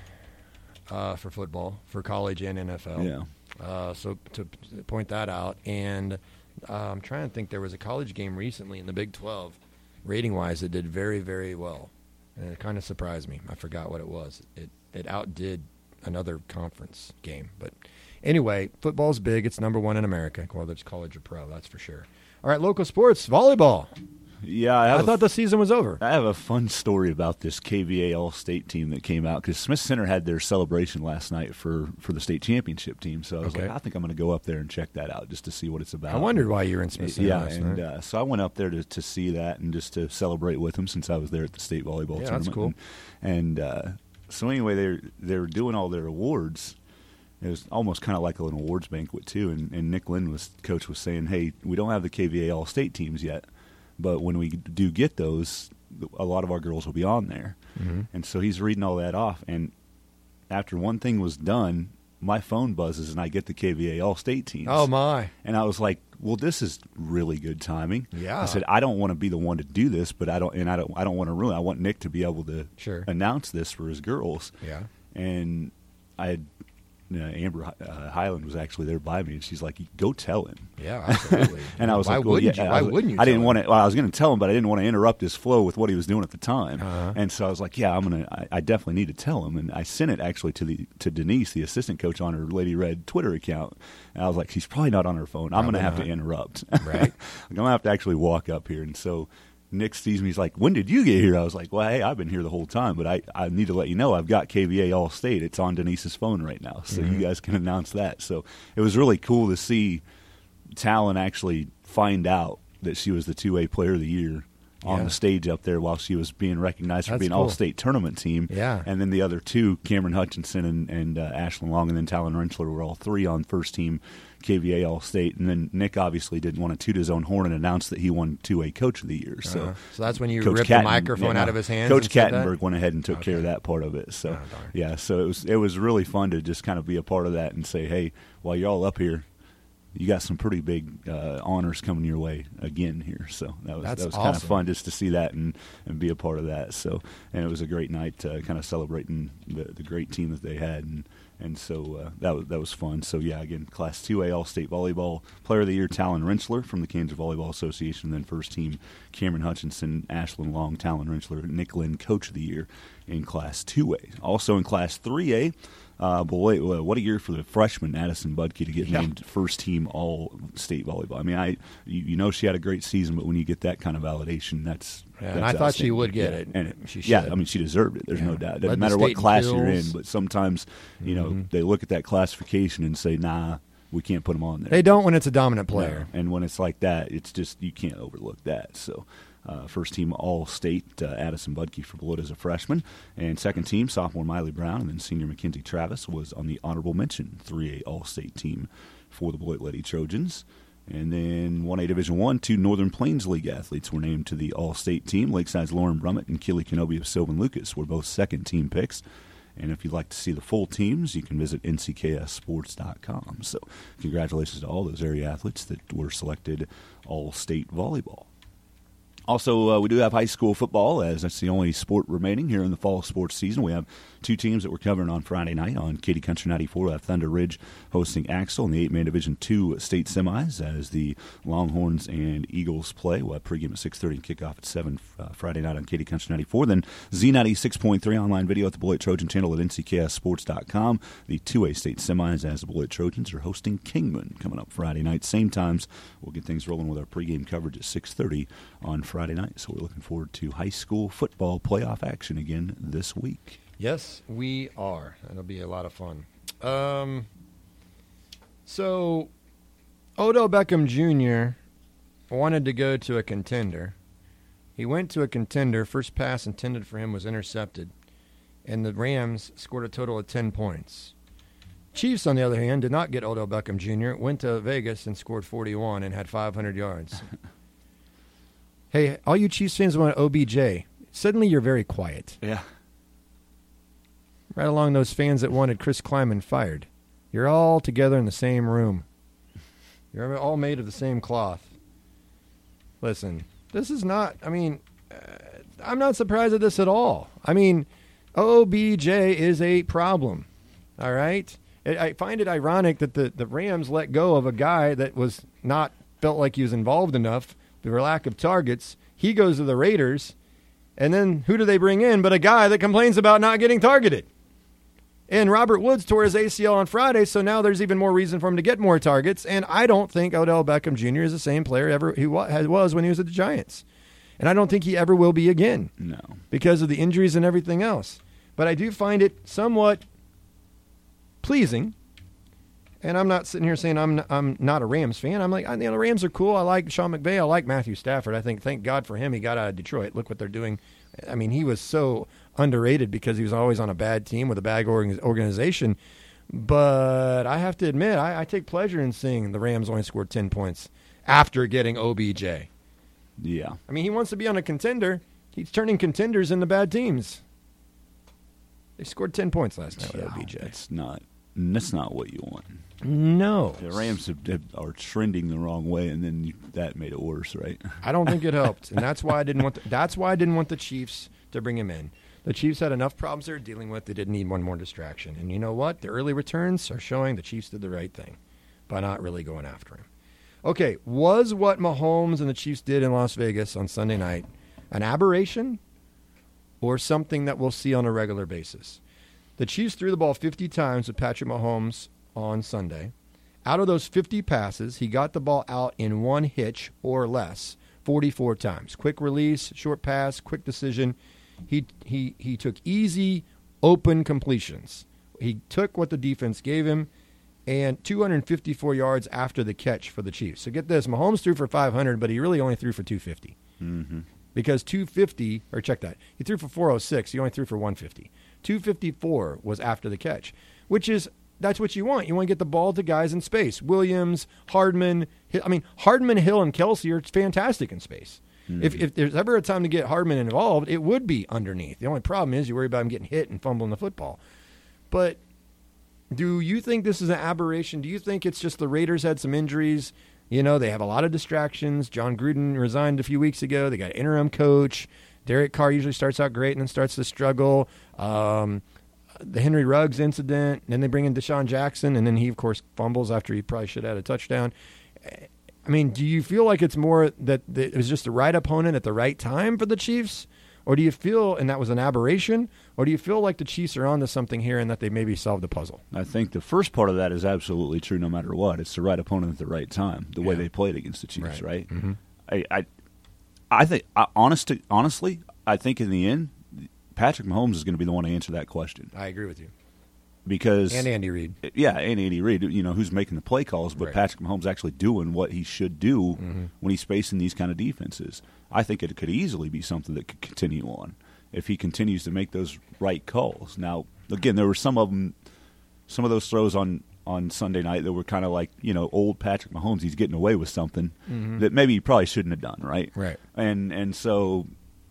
Speaker 2: for football, for college and NFL.
Speaker 3: Yeah.
Speaker 2: So to point that out, and I'm trying to think, there was a college game recently in the Big 12, rating-wise, that did very, very well. And it kind of surprised me. I forgot what it was. It outdid another conference game. But anyway, football's big. It's number one in America, whether it's college or pro, that's for sure. All right, local sports, volleyball.
Speaker 3: Yeah,
Speaker 2: I thought the season was over.
Speaker 3: I have a fun story about this KVA All-State team that came out because Smith Center had their celebration last night for the state championship team. So I was like, I think I'm going to go up there and check that out just to see what it's about.
Speaker 2: I wondered why you were in Smith Center last night.
Speaker 3: So I went up there to see that and just to celebrate with them since I was there at the state volleyball tournament.
Speaker 2: That's cool.
Speaker 3: And so anyway, they were doing all their awards. It was almost kind of like an awards banquet too. And Nick Lynn, coach, was saying, hey, we don't have the KVA All-State teams yet. But when we do get those, a lot of our girls will be on there. Mm-hmm. And so he's reading all that off. And after one thing was done, my phone buzzes and I get the KVA All-State teams.
Speaker 2: Oh, my.
Speaker 3: And I was like, well, this is really good timing.
Speaker 2: Yeah.
Speaker 3: I said, I don't want to be the one to do this, but I don't want to ruin it. I want Nick to be able to announce this for his girls.
Speaker 2: Yeah.
Speaker 3: And I had Amber Highland was actually there by me, and she's like, "Go tell him."
Speaker 2: Yeah, absolutely.
Speaker 3: And I was
Speaker 2: why
Speaker 3: like,
Speaker 2: wouldn't you? Why wouldn't you?
Speaker 3: I didn't want to. Well, I was going to tell him, but I didn't want to interrupt his flow with what he was doing at the time. And so I was like, "Yeah, I definitely need to tell him." And I sent it actually to Denise, the assistant coach, on her Lady Red Twitter account. And I was like, "She's probably not on her phone. I'm going to have to interrupt.
Speaker 2: Right?
Speaker 3: I'm going to have to actually walk up here." And so Nick sees me. He's like, "When did you get here?" I was like, "Well, hey, I've been here the whole time, but I need to let you know I've got KVA All-State. It's on Denise's phone right now, so you guys can announce that." So it was really cool to see Talon actually find out that she was the 2A Player of the Year on the stage up there while she was being recognized for being All-State tournament team.
Speaker 2: Yeah.
Speaker 3: And then the other two, Cameron Hutchinson and Ashlyn Long, and then Talon Rentschler, were all three on first team KVA All-State. And then Nick obviously didn't want to toot his own horn and announce that he won 2A Coach of the Year. So
Speaker 2: that's when you ripped the microphone out of his hands.
Speaker 3: Coach Kattenberg went ahead and took care of that part of it. So so it was really fun to just kind of be a part of that and say, hey, while you're all up here, you got some pretty big honors coming your way again here. So that was
Speaker 2: awesome.
Speaker 3: Kind of fun just to see that and be a part of that. So, and it was a great night kind of celebrating the great team that they had. And so that was fun. So, yeah, again, Class 2A All-State Volleyball Player of the Year, Talon Rentschler from the Kansas Volleyball Association. And then first team, Cameron Hutchinson, Ashlyn Long, Talon Rentschler, Nick Lynn, Coach of the Year in Class 2A. Also in Class 3A, boy, what a year for the freshman Addison Budke to get named first team All-State Volleyball. I mean, you know she had a great season, but when you get that kind of validation, that's
Speaker 2: and I thought she would get it.
Speaker 3: And
Speaker 2: she should.
Speaker 3: I mean, she deserved it. There's no doubt. It doesn't matter what class you're in, but sometimes, you know, they look at that classification and say, nah, we can't put them on there.
Speaker 2: They don't when it's a dominant player.
Speaker 3: No. And when it's like that, it's just, you can't overlook that. So First team All-State, Addison Budke for Beloit as a freshman. And second team, sophomore Miley Brown, and then senior Mackenzie Travis was on the honorable mention 3A All-State team for the Beloit Lady Trojans. And then 1A Division I, 2 Northern Plains League athletes were named to the All-State team. Lakeside's Lauren Brummett and Keely Kenobi of Sylvan Lucas were both second-team picks. And if you'd like to see the full teams, you can visit nckssports.com. So congratulations to all those area athletes that were selected All-State volleyball. Also, we do have high school football, as that's the only sport remaining here in the fall sports season. We have 2 teams that we're covering on Friday night on Katy Country 94. We have Thunder Ridge hosting Axel in the 8-man Division II state semis as the Longhorns and Eagles play. We'll have pregame at 6:30 and kickoff at 7 Friday night on Katy Country 94. Then Z96.3 online video at the Beloit Trojan channel at nckssports.com. The 2A state semis as the Beloit Trojans are hosting Kingman coming up Friday night. Same times, we'll get things rolling with our pregame coverage at 6:30 on Friday night. So we're looking forward to high school football playoff action again this week.
Speaker 2: Yes, we are. That'll be a lot of fun. So Odell Beckham Jr. wanted to go to a contender. He went to a contender. First pass intended for him was intercepted. And the Rams scored a total of 10 points. Chiefs, on the other hand, did not get Odell Beckham Jr., went to Vegas and scored 41 and had 500 yards. Hey, all you Chiefs fans want OBJ. Suddenly you're very quiet.
Speaker 3: Yeah.
Speaker 2: Right along those fans that wanted Chris Kleiman fired. You're all together in the same room. You're all made of the same cloth. Listen, this is not, I'm not surprised at this at all. OBJ is a problem, all right? I find it ironic that the Rams let go of a guy that was not felt like he was involved enough for lack of targets. He goes to the Raiders, and then who do they bring in but a guy that complains about not getting targeted? And Robert Woods tore his ACL on Friday, so now there's even more reason for him to get more targets. And I don't think Odell Beckham Jr. is the same player ever he was when he was at the Giants. And I don't think he ever will be again.
Speaker 3: No.
Speaker 2: Because of the injuries and everything else. But I do find it somewhat pleasing. And I'm not sitting here saying I'm not a Rams fan. I'm like, the Rams are cool. I like Sean McVay. I like Matthew Stafford. I think, thank God for him, he got out of Detroit. Look what they're doing. He was so underrated because he was always on a bad team with a bad organization. But I have to admit, I take pleasure in seeing the Rams only scored 10 points after getting OBJ.
Speaker 3: Yeah.
Speaker 2: He wants to be on a contender. He's turning contenders into bad teams. They scored 10 points last night with OBJ.
Speaker 3: That's not what you want.
Speaker 2: No.
Speaker 3: The Rams are trending the wrong way, and then that made it worse, right?
Speaker 2: I don't think it helped, and that's why I didn't want the Chiefs to bring him in. The Chiefs had enough problems they were dealing with. They didn't need one more distraction. And you know what? The early returns are showing the Chiefs did the right thing by not really going after him. Okay, was what Mahomes and the Chiefs did in Las Vegas on Sunday night an aberration or something that we'll see on a regular basis? The Chiefs threw the ball 50 times with Patrick Mahomes on Sunday. Out of those 50 passes, he got the ball out in one hitch or less 44 times. Quick release, short pass, quick decision. He took easy, open completions. He took what the defense gave him, and 254 yards after the catch for the Chiefs. So get this, Mahomes threw for 500, but he really only threw for 250.
Speaker 3: Mm-hmm.
Speaker 2: Because 250, or check that, he threw for 406, he only threw for 150. 254 was after the catch, that's what you want. You want to get the ball to guys in space. Williams, Hardman, Hardman, Hill, and Kelsey are fantastic in space. Mm-hmm. If there's ever a time to get Hardman involved, it would be underneath. The only problem is you worry about him getting hit and fumbling the football. But do you think this is an aberration? Do you think it's just the Raiders had some injuries? They have a lot of distractions. John Gruden resigned a few weeks ago. They got an interim coach. Derek Carr usually starts out great and then starts to struggle. The Henry Ruggs incident, and then they bring in Deshaun Jackson, and then he, of course, fumbles after he probably should have had a touchdown. Do you feel like it's more that it was just the right opponent at the right time for the Chiefs? Or do you feel, and that was an aberration, or do you feel like the Chiefs are onto something here and that they maybe solved the puzzle?
Speaker 3: I think the first part of that is absolutely true no matter what. It's the right opponent at the right time, the way they played against the Chiefs, right?
Speaker 2: Mm-hmm.
Speaker 3: I think, honestly, I think in the end, Patrick Mahomes is going to be the one to answer that question.
Speaker 2: I agree with you.
Speaker 3: because
Speaker 2: and Andy Reid.
Speaker 3: Yeah, and Andy Reid, who's making the play calls, but
Speaker 2: Right.
Speaker 3: Patrick Mahomes actually doing what he should do when he's facing these kind of defenses. I think it could easily be something that could continue on if he continues to make those right calls. Now, again, there were some of those throws on Sunday night that were kind of like, old Patrick Mahomes. He's getting away with something that maybe he probably shouldn't have done, right?
Speaker 2: Right.
Speaker 3: And so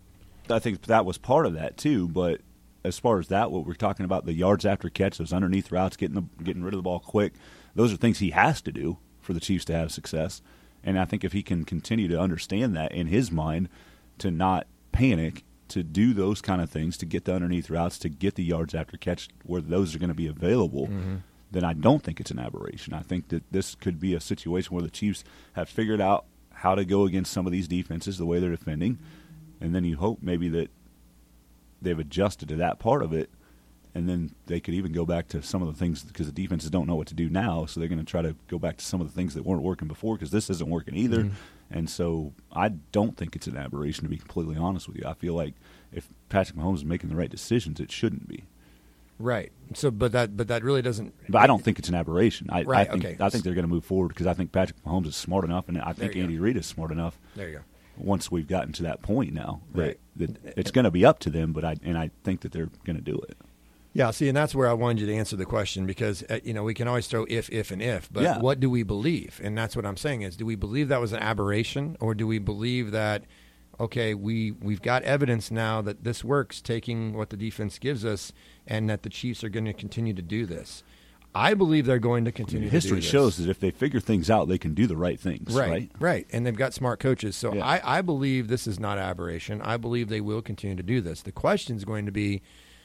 Speaker 3: I think that was part of that too. But as far as that, what we're talking about, the yards after catch, those underneath routes, getting rid of the ball quick, those are things he has to do for the Chiefs to have success. And I think if he can continue to understand that in his mind, to not panic, to do those kind of things, to get the underneath routes, to get the yards after catch where those are going to be available, then I don't think it's an aberration. I think that this could be a situation where the Chiefs have figured out how to go against some of these defenses, the way they're defending, and then you hope maybe that they've adjusted to that part of it, and then they could even go back to some of the things, because the defenses don't know what to do now, so they're going to try to go back to some of the things that weren't working before, because this isn't working either. And so I don't think it's an aberration, to be completely honest with you. I feel like if Patrick Mahomes is making the right decisions, it shouldn't be.
Speaker 2: Right. So, but that really doesn't.
Speaker 3: But I don't think it's an aberration. I think they're going to move forward, because I think Patrick Mahomes is smart enough, and I think Andy Reid is smart enough.
Speaker 2: There you go.
Speaker 3: Once we've gotten to that point now,
Speaker 2: Right.
Speaker 3: that it's going to be up to them. But I think that they're going to do it.
Speaker 2: Yeah. See, and that's where I wanted you to answer the question, because we can always throw if, and if, but what do we believe? And that's what I'm saying is, do we believe that was an aberration, or do we believe that? Okay, we've got evidence now that this works, taking what the defense gives us, and that the Chiefs are going to continue to do this. I believe they're going to continue to do this.
Speaker 3: History shows that if they figure things out, they can do the right things, right?
Speaker 2: Right, and they've got smart coaches. So I believe this is not aberration. I believe they will continue to do this. The question is going to be,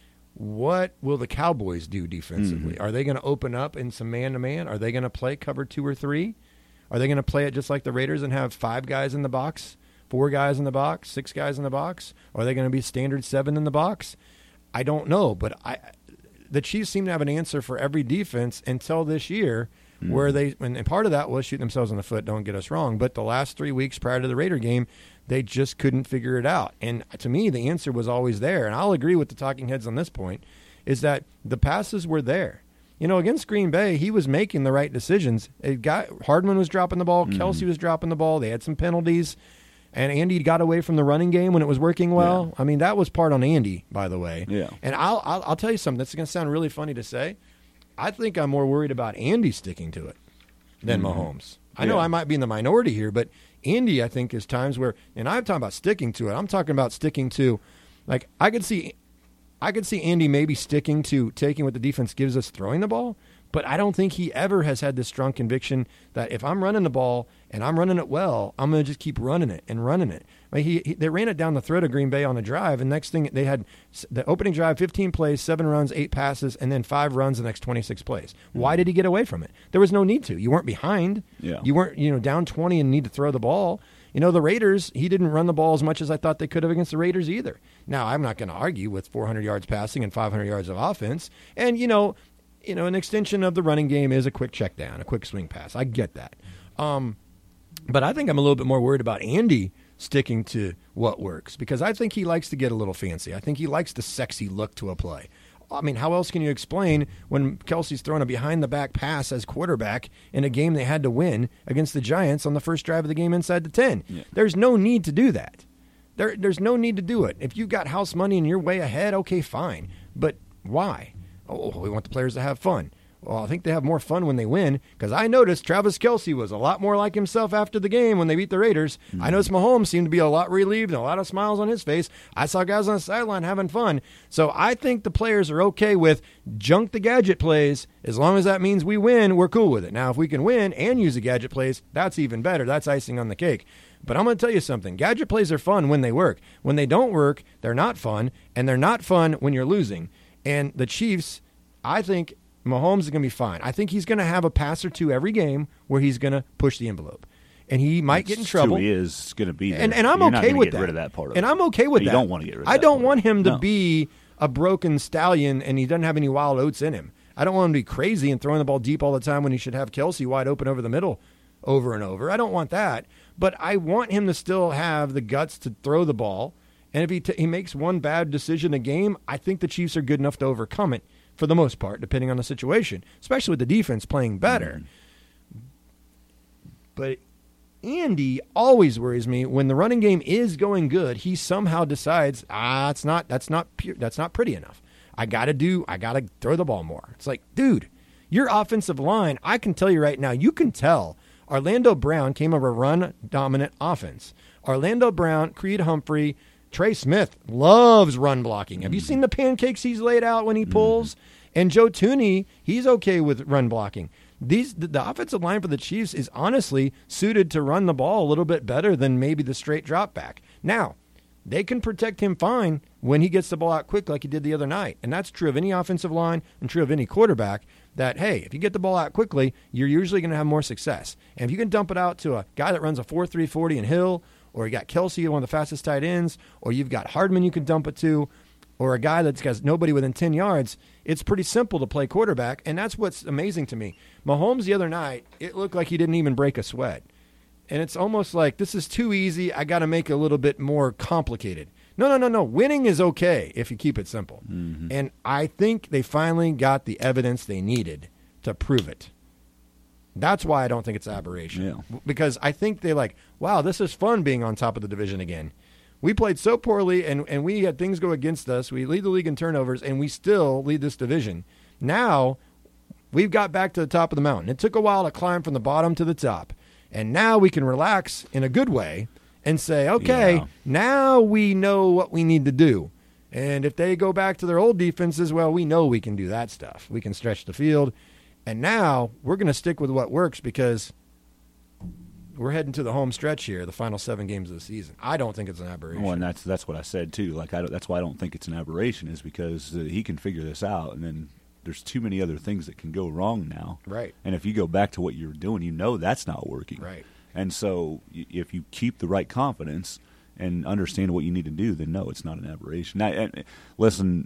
Speaker 2: what will the Cowboys do defensively? Are they going to open up in some man-to-man? Are they going to play cover 2 or 3? Are they going to play it just like the Raiders and have 5 guys in the box? 4 guys in the box, 6 guys in the box? Or are they going to be standard 7 in the box? I don't know, but the Chiefs seem to have an answer for every defense until this year, where and part of that was shooting themselves in the foot, don't get us wrong, but the last 3 weeks prior to the Raider game, they just couldn't figure it out. And to me, the answer was always there, and I'll agree with the talking heads on this point, is that the passes were there. Against Green Bay, he was making the right decisions. Hardman was dropping the ball, Kelsey was dropping the ball, they had some penalties. And Andy got away from the running game when it was working well. Yeah. I mean, that was part on Andy, by the way.
Speaker 3: Yeah.
Speaker 2: And I'll tell you something. This is going to sound really funny to say. I think I'm more worried about Andy sticking to it than Mahomes. I know I might be in the minority here, but Andy, I think, is times where, and I'm talking about sticking to it. I'm talking about sticking to, like, I could see Andy maybe sticking to taking what the defense gives us, throwing the ball. But I don't think he ever has had this strong conviction that if I'm running the ball and I'm running it well, I'm going to just keep running it and running it. Like they ran it down the throat of Green Bay on the drive, and next thing they had the opening drive, 15 plays, 7 runs, 8 passes, and then 5 runs the next 26 plays. Why did he get away from it? There was no need to. You weren't behind.
Speaker 3: Yeah.
Speaker 2: You weren't down 20 and need to throw the ball. The Raiders, he didn't run the ball as much as I thought they could have against the Raiders either. Now, I'm not going to argue with 400 yards passing and 500 yards of offense. And, an extension of the running game is a quick check down, a quick swing pass. I get that. But I think I'm a little bit more worried about Andy sticking to what works, because I think he likes to get a little fancy. I think he likes the sexy look to a play. I mean, how else can you explain when Kelsey's throwing a behind-the-back pass as quarterback in a game they had to win against the Giants on the first drive of the game inside the 10? Yeah. There's no need to do that. There's no need to do it. If you've got house money and you're way ahead, okay, fine. But why? Oh, we want the players to have fun. Well, I think they have more fun when they win, because I noticed Travis Kelce was a lot more like himself after the game when they beat the Raiders. I noticed Mahomes seemed to be a lot relieved and a lot of smiles on his face. I saw guys on the sideline having fun. So I think the players are okay with junk the gadget plays. As long as that means we win, we're cool with it. Now, if we can win and use the gadget plays, that's even better. That's icing on the cake. But I'm going to tell you something. Gadget plays are fun when they work. When they don't work, they're not fun, and they're not fun when you're losing. And the Chiefs, I think Mahomes is going to be fine. I think he's going to have a pass or two every game where he's going to push the envelope. And he might get in trouble.
Speaker 3: He is going to be there.
Speaker 2: And I'm okay with that.
Speaker 3: Get rid of that part of
Speaker 2: and I'm okay with that.
Speaker 3: You don't want to get rid of that.
Speaker 2: I don't want him to be a broken stallion and he doesn't have any wild oats in him. I don't want him to be crazy and throwing the ball deep all the time when he should have Kelsey wide open over the middle over and over. I don't want that. But I want him to still have the guts to throw the ball. And if he makes one bad decision a game, I think the Chiefs are good enough to overcome it. for the most part, depending on the situation, especially with the defense playing better. But Andy always worries me when the running game is going good. He somehow decides, that's not pretty enough. I got to throw the ball more. It's like, dude, your offensive line, I can tell you right now, you can tell Orlando Brown came of a run-dominant offense. Orlando Brown, Creed Humphrey, Trey Smith loves run blocking. Have you seen the pancakes he's laid out when he pulls? And Joe Thuney, he's okay with run blocking. The offensive line for the Chiefs is honestly suited to run the ball a little bit better than maybe the straight drop back. Now, they can protect him fine when he gets the ball out quick like he did the other night. And that's true of any offensive line and true of any quarterback that, hey, if you get the ball out quickly, you're usually going to have more success. And if you can dump it out to a guy that runs a 4.3 40 in Hill, or you got Kelsey, one of the fastest tight ends, or you've got Hardman you can dump it to, or a guy that's got nobody within 10 yards, it's pretty simple to play quarterback, and that's what's amazing to me. Mahomes the other night, it looked like he didn't even break a sweat. And it's almost like, this is too easy, I got to make it a little bit more complicated. No. Winning is okay if you keep it simple. Mm-hmm. And I think they finally got the evidence they needed to prove it. That's why I don't think it's aberration.
Speaker 3: Yeah.
Speaker 2: Because I think they're like, wow, this is fun being on top of the division again. We played so poorly, and we had things go against us. We lead the league in turnovers, and we still lead this division. Now, we've got back to the top of the mountain. It took a while to climb from the bottom to the top. And now we can relax in a good way and say, okay, now we know what we need to do. And if they go back to their old defenses, well, we know we can do that stuff. We can stretch the field. And now we're going to stick with what works because we're heading to the home stretch here, the final 7 games of the season. I don't think it's an aberration.
Speaker 3: Well, and that's what I said too. Like that's why I don't think it's an aberration, is because he can figure this out, and then there's too many other things that can go wrong now.
Speaker 2: Right.
Speaker 3: And if you go back to what you were doing, you know that's not working.
Speaker 2: Right.
Speaker 3: And so if you keep the right confidence and understand what you need to do, then no, it's not an aberration. Now, listen,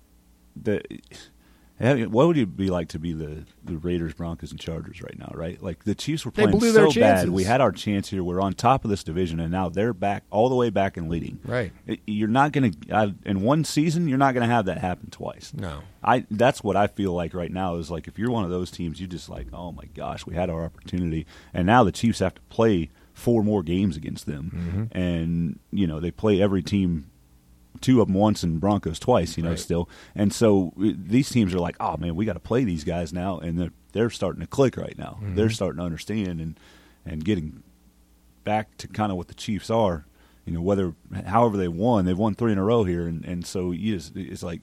Speaker 3: what would it be like to be the Raiders, Broncos, and Chargers right now, right? Like, the Chiefs were playing so bad. We had our chance here. We're on top of this division, and now they're back, all the way back and leading.
Speaker 2: Right.
Speaker 3: You're not going to in one season, you're not going to have that happen twice.
Speaker 2: No.
Speaker 3: That's what I feel like right now is, like, if you're one of those teams, you just like, oh, my gosh, we had our opportunity. And now the Chiefs have to play 4 more games against them. Mm-hmm. And, they play every team, 2 of them once and Broncos twice,
Speaker 2: right.
Speaker 3: Still. And so these teams are like, oh, man, we got to play these guys now, and they're starting to click right now. Mm-hmm. They're starting to understand and getting back to kind of what the Chiefs are, however they've won 3 in a row here. And so it's like,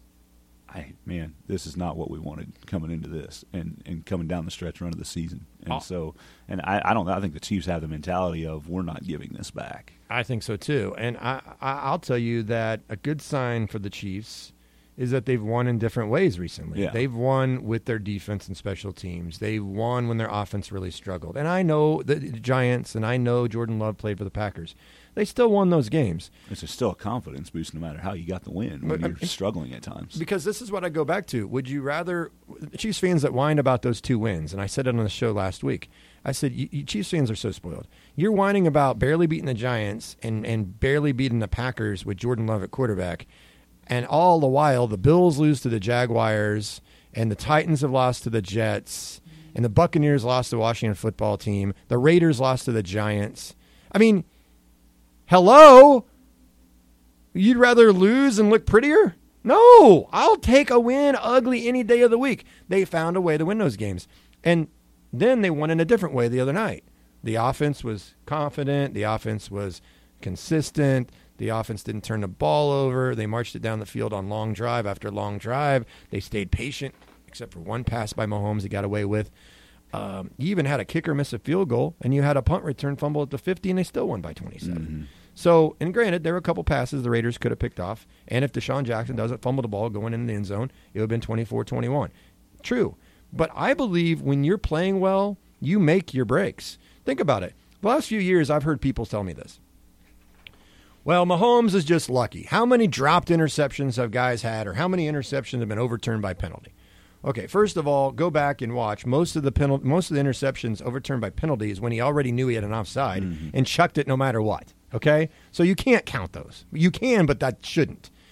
Speaker 3: man, this is not what we wanted coming into this and coming down the stretch run of the season. And so, and I think the Chiefs have the mentality of, we're not giving this back.
Speaker 2: I think so too. And I'll tell you that a good sign for the Chiefs is that they've won in different ways recently.
Speaker 3: Yeah.
Speaker 2: They've won with their defense and special teams. They've won when their offense really struggled. And I know the Giants, and I know Jordan Love played for the Packers. They still won those games.
Speaker 3: It's still a confidence boost no matter how you got the win when you're struggling at times.
Speaker 2: Because this is what I go back to. Would you rather – Chiefs fans that whine about those 2 wins, and I said it on the show last week. I said, you Chiefs fans are so spoiled. You're whining about barely beating the Giants and barely beating the Packers with Jordan Love at quarterback, and all the while the Bills lose to the Jaguars and the Titans have lost to the Jets and the Buccaneers lost to the Washington football team. The Raiders lost to the Giants. I mean – hello? You'd rather lose and look prettier? No, I'll take a win ugly any day of the week. They found a way to win those games. And then they won in a different way the other night. The offense was confident. The offense was consistent. The offense didn't turn the ball over. They marched it down the field on long drive after long drive. They stayed patient, except for one pass by Mahomes he got away with. You even had a kicker miss a field goal, and you had a punt return fumble at the 50, and they still won by 27. Mm-hmm. So, and granted, there were a couple passes the Raiders could have picked off, and if Deshaun Jackson doesn't fumble the ball going in the end zone, it would have been 24-21. True. But I believe when you're playing well, you make your breaks. Think about it. The last few years, I've heard people tell me this. Well, Mahomes is just lucky. How many dropped interceptions have guys had, or how many interceptions have been overturned by penalty? Okay, first of all, go back and watch. Most of the interceptions overturned by penalties when he already knew he had an offside and chucked it no matter what. Okay? So you can't count those. You can, but that shouldn't.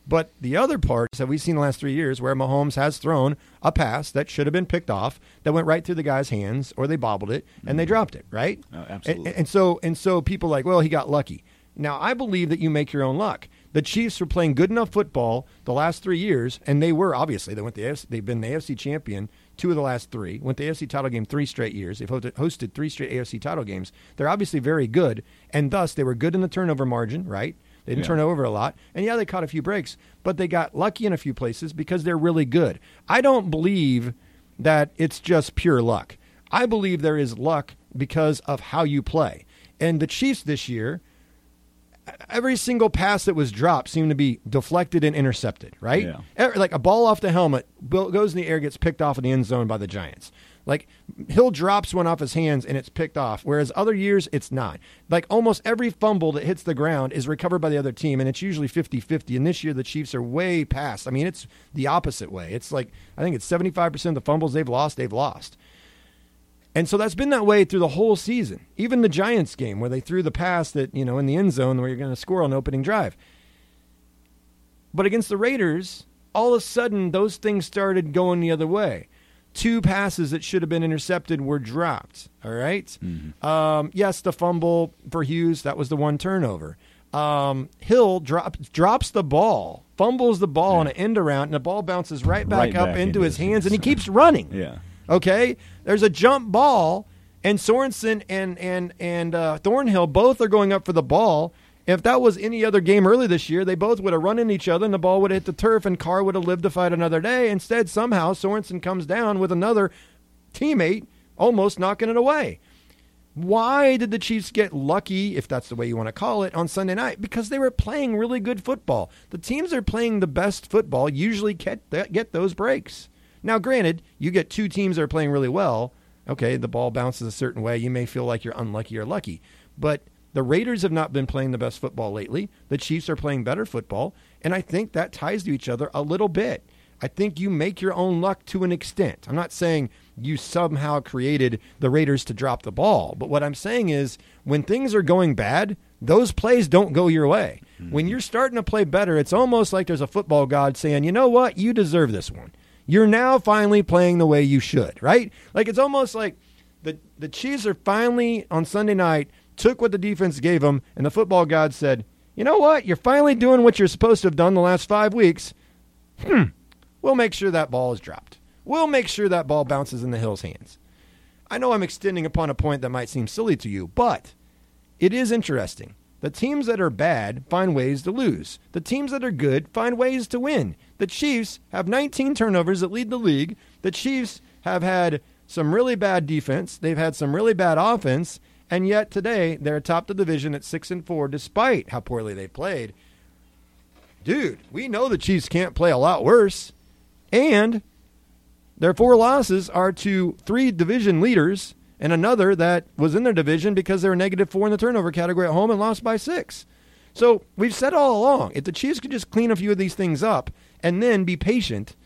Speaker 2: But the other parts that we've seen the last 3 years where Mahomes has thrown a pass that should have been picked off, that went right through the guy's hands, or they bobbled it, and they dropped it, right?
Speaker 3: Absolutely.
Speaker 2: And so people are like, well, he got lucky. Now, I believe that you make your own luck. The Chiefs were playing good enough football the last 3 years, and they were, obviously, they've been the AFC champion 2 of the last 3, went the AFC title game 3 straight years. They've hosted 3 straight AFC title games. They're obviously very good, and thus they were good in the turnover margin, right? They didn't turn over a lot. And, yeah, they caught a few breaks, but they got lucky in a few places because they're really good. I don't believe that it's just pure luck. I believe there is luck because of how you play. And the Chiefs this year, every single pass that was dropped seemed to be deflected and intercepted, right?
Speaker 3: Yeah.
Speaker 2: Like a ball off the helmet goes in the air, gets picked off in the end zone by the Giants. Like Hill drops one off his hands and it's picked off, whereas other years it's not. Like almost every fumble that hits the ground is recovered by the other team, and it's usually 50-50. And this year the Chiefs are way past. I mean, it's the opposite way. It's like I think it's 75% of the fumbles they've lost. And so that's been that way through the whole season. Even the Giants game where they threw the pass that, in the end zone where you're going to score on the opening drive. But against the Raiders, all of a sudden those things started going the other way. 2 passes that should have been intercepted were dropped, all right? Mm-hmm. Yes, the fumble for Hughes, that was the one turnover. Hill drops the ball, fumbles the ball on an end around, and the ball bounces right back up into his hands, and he keeps running.
Speaker 3: Yeah.
Speaker 2: Okay? There's a jump ball, and Sorensen and Thornhill both are going up for the ball. If that was any other game early this year, they both would have run into each other, and the ball would have hit the turf, and Carr would have lived to fight another day. Instead, somehow, Sorensen comes down with another teammate almost knocking it away. Why did the Chiefs get lucky, if that's the way you want to call it, on Sunday night? Because they were playing really good football. The teams that are playing the best football usually get those breaks. Now, granted, you get 2 teams that are playing really well. Okay, the ball bounces a certain way. You may feel like you're unlucky or lucky. But the Raiders have not been playing the best football lately. The Chiefs are playing better football, and I think that ties to each other a little bit. I think you make your own luck to an extent. I'm not saying you somehow created the Raiders to drop the ball, but what I'm saying is when things are going bad, those plays don't go your way. Mm-hmm. When you're starting to play better, it's almost like there's a football god saying, you know what, you deserve this one. You're now finally playing the way you should, right? Like it's almost like the Chiefs are finally on Sunday night took what the defense gave them, and the football god said, you know what? You're finally doing what you're supposed to have done the last 5 weeks. We'll make sure that ball is dropped. We'll make sure that ball bounces in the Hill's hands. I know I'm extending upon a point that might seem silly to you, but it is interesting. The teams that are bad find ways to lose. The teams that are good find ways to win. The Chiefs have 19 turnovers that lead the league. The Chiefs have had some really bad defense. They've had some really bad offense. And yet today, they're atop the division at 6-4, despite how poorly they played. Dude, we know the Chiefs can't play a lot worse. And their 4 losses are to 3 division leaders and another that was in their division because they were -4 in the turnover category at home and lost by 6. So we've said all along, if the Chiefs could just clean a few of these things up and then be patient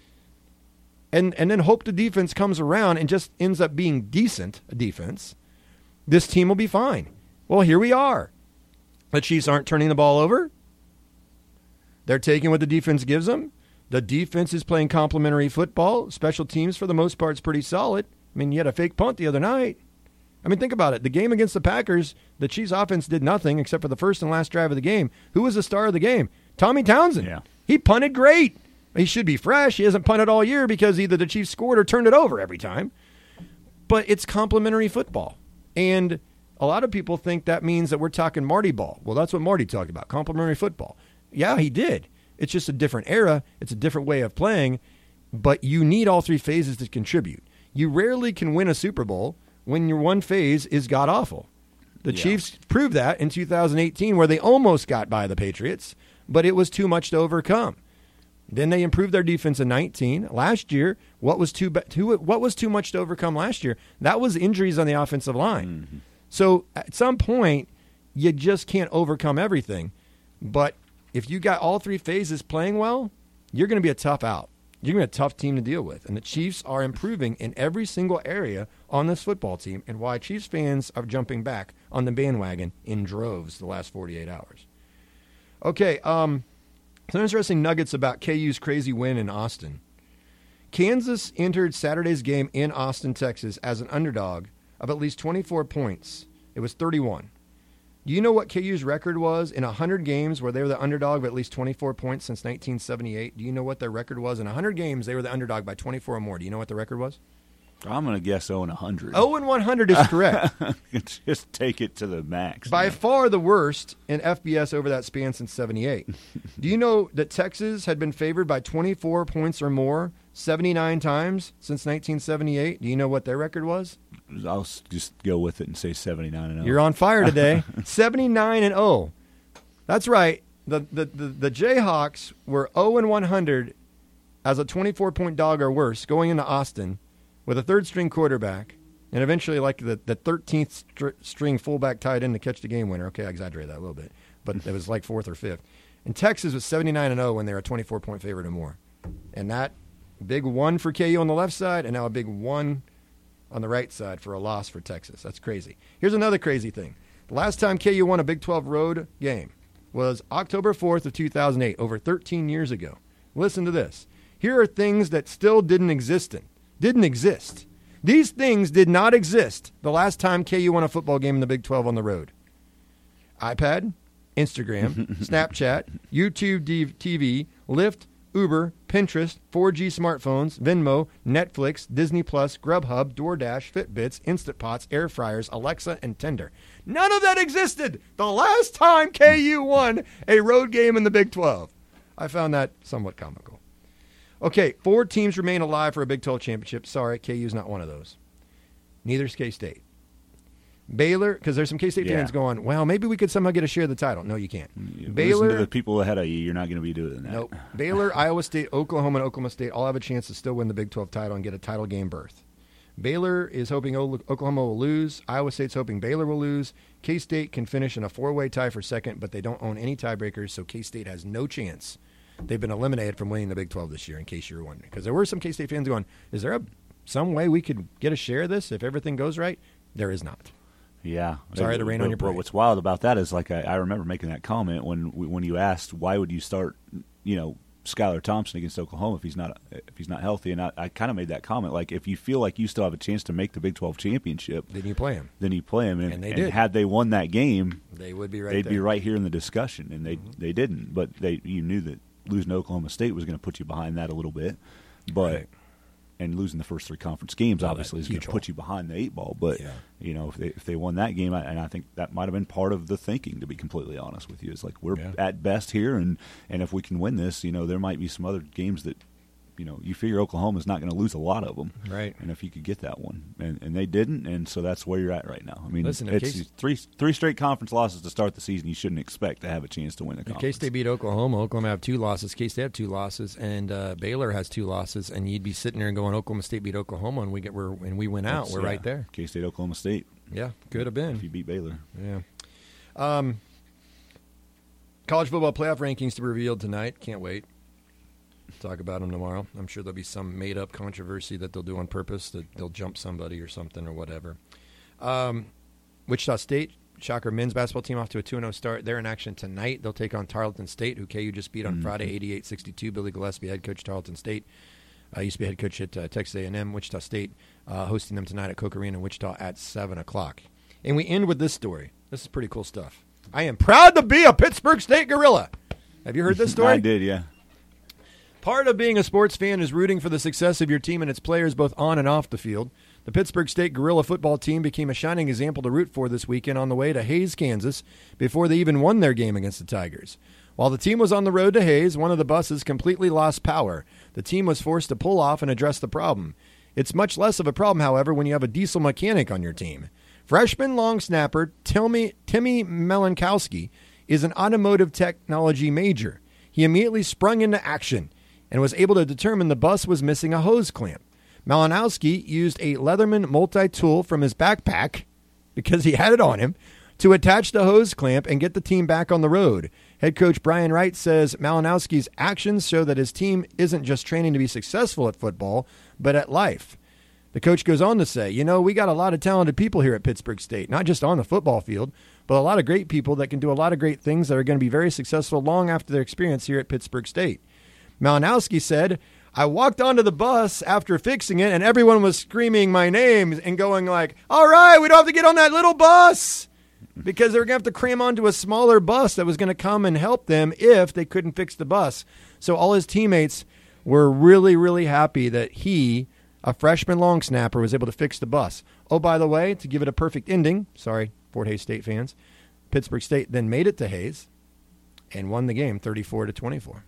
Speaker 2: and then hope the defense comes around and just ends up being decent, a defense, this team will be fine. Well, here we are. The Chiefs aren't turning the ball over. They're taking what the defense gives them. The defense is playing complementary football. Special teams, for the most part, is pretty solid. I mean, you had a fake punt the other night. I mean, think about it. The game against the Packers, the Chiefs offense did nothing except for the first and last drive of the game. Who was the star of the game? Tommy Townsend.
Speaker 3: Yeah.
Speaker 2: He punted great. He should be fresh. He hasn't punted all year because either the Chiefs scored or turned it over every time. But it's complementary football. And a lot of people think that means that we're talking Marty ball. Well, that's what Marty talked about, complementary football. Yeah, he did. It's just a different era. It's a different way of playing. But you need all 3 phases to contribute. You rarely can win a Super Bowl when your one phase is god-awful. The Chiefs proved that in 2018 where they almost got by the Patriots, but it was too much to overcome. Then they improved their defense in 19. Last year, what was too much to overcome last year? That was injuries on the offensive line. Mm-hmm. So at some point, you just can't overcome everything. But if you got all 3 phases playing well, you're going to be a tough out. You're going to be a tough team to deal with. And the Chiefs are improving in every single area on this football team, and why Chiefs fans are jumping back on the bandwagon in droves the last 48 hours. Okay, Some interesting nuggets about KU's crazy win in Austin. Kansas entered Saturday's game in Austin, Texas as an underdog of at least 24 points. It was 31. Do you know what KU's record was in 100 games where they were the underdog of at least 24 points since 1978? Do you know what their record was? In 100 games, they were the underdog by 24 or more. Do you know what the record was?
Speaker 3: I'm going to guess 0-100.
Speaker 2: 0-100 is correct.
Speaker 3: Just take it to the max.
Speaker 2: By far the worst in FBS over that span since 78. Do you know that Texas had been favored by 24 points or more 79 times since 1978? Do you know what their record was?
Speaker 3: I'll just go with it and say 79-0.
Speaker 2: You're on fire today. 79-0. That's right. The Jayhawks were 0-100 as a 24-point dog or worse going into Austin with a third-string quarterback, and eventually like the 13th string fullback tied in to catch the game winner. Okay, I exaggerated that a little bit, but it was like fourth or fifth. And Texas was 79-0 when they were a 24-point favorite or more. And that big one for KU on the left side, and now a big one on the right side for a loss for Texas. That's crazy. Here's another crazy thing. The last time KU won a Big 12 road game was October 4th of 2008, over 13 years ago. Listen to this. Here are things that still didn't exist. These things did not exist the last time KU won a football game in the Big 12 on the road. iPad, Instagram, Snapchat, YouTube TV, Lyft, Uber, Pinterest, 4G smartphones, Venmo, Netflix, Disney Plus, Grubhub, DoorDash, Fitbits, Instant Pots, air fryers, Alexa, and Tinder. None of that existed the last time KU won a road game in the Big 12. I found that somewhat comical. Okay, 4 teams remain alive for a Big 12 championship. Sorry, KU's not one of those. Neither's K-State. Baylor, because there's some K-State fans going, well, maybe we could somehow get a share of the title. No, you can't. Baylor,
Speaker 3: listen to the people ahead of you. You're not going to be doing that.
Speaker 2: Nope. Baylor, Iowa State, Oklahoma, and Oklahoma State all have a chance to still win the Big 12 title and get a title game berth. Baylor is hoping Oklahoma will lose. Iowa State's hoping Baylor will lose. K-State can finish in a 4-way tie for second, but they don't own any tiebreakers, so K-State has no chance. They've been eliminated from winning the Big 12 this year, in case you were wondering. Because there were some K-State fans going, is there some way we could get a share of this if everything goes right? There is not.
Speaker 3: Yeah.
Speaker 2: Sorry to rain on your parade.
Speaker 3: What's wild about that is, like, I remember making that comment when you asked why would you start, Skylar Thompson against Oklahoma if he's not healthy, and I kind of made that comment, like, if you feel like you still have a chance to make the Big 12 championship,
Speaker 2: then you play him.
Speaker 3: And
Speaker 2: they did.
Speaker 3: Had they won that game,
Speaker 2: they would be right.
Speaker 3: They'd be right here in the discussion, and they didn't. But you knew that losing to Oklahoma State was going to put you behind that a little bit, but. Right. And losing the first 3 conference games obviously is going to put you behind the 8 ball. But if they won that game, and I think that might have been part of the thinking, to be completely honest with you, is like we're at best here, and if we can win this, there might be some other games that you figure Oklahoma's not going to lose a lot of them,
Speaker 2: right?
Speaker 3: And if you could get that one, and they didn't, and so that's where you're at right now. I mean,
Speaker 2: listen,
Speaker 3: it's three straight conference losses to start the season. You shouldn't expect to have a chance to win the conference.
Speaker 2: K-State beat Oklahoma. Oklahoma have 2 losses. K-State have 2 losses, and Baylor has 2 losses. And you'd be sitting there and going, Oklahoma State beat Oklahoma, and we win out. We're right there.
Speaker 3: K-State, Oklahoma State.
Speaker 2: Yeah, could have been
Speaker 3: if you beat Baylor.
Speaker 2: Yeah. College football playoff rankings to be revealed tonight. Can't wait. Talk about them tomorrow. I'm sure there'll be some made-up controversy that they'll do on purpose, that they'll jump somebody or something or whatever. Wichita State, shocker, men's basketball team off to a 2-0 start. They're in action tonight. They'll take on Tarleton State, who KU just beat on Friday, 88-62. Billy Gillespie, head coach, Tarleton State. Used to be head coach at Texas A&M. Wichita State hosting them tonight at Koch Arena in Wichita at 7 o'clock. And we end with this story. This is pretty cool stuff. I am proud to be a Pittsburgh State Gorilla. Have you heard this story?
Speaker 3: I did, yeah.
Speaker 2: Part of being a sports fan is rooting for the success of your team and its players both on and off the field. The Pittsburgh State Gorilla football team became a shining example to root for this weekend on the way to Hays, Kansas, before they even won their game against the Tigers. While the team was on the road to Hays, one of the buses completely lost power. The team was forced to pull off and address the problem. It's much less of a problem, however, when you have a diesel mechanic on your team. Freshman long snapper Timmy Melankowski is an automotive technology major. He immediately sprung into action and was able to determine the bus was missing a hose clamp. Malinowski used a Leatherman multi-tool from his backpack, because he had it on him, to attach the hose clamp and get the team back on the road. Head coach Brian Wright says Malinowski's actions show that his team isn't just training to be successful at football, but at life. The coach goes on to say, we got a lot of talented people here at Pittsburgh State, not just on the football field, but a lot of great people that can do a lot of great things that are going to be very successful long after their experience here at Pittsburgh State. Malinowski said, I walked onto the bus after fixing it, and everyone was screaming my name and going like, all right, we don't have to get on that little bus, because they were going to have to cram onto a smaller bus that was going to come and help them if they couldn't fix the bus. So all his teammates were really, really happy that he, a freshman long snapper, was able to fix the bus. Oh, by the way, to give it a perfect ending, sorry, Fort Hays State fans, Pittsburgh State then made it to Hays and won the game 34-24.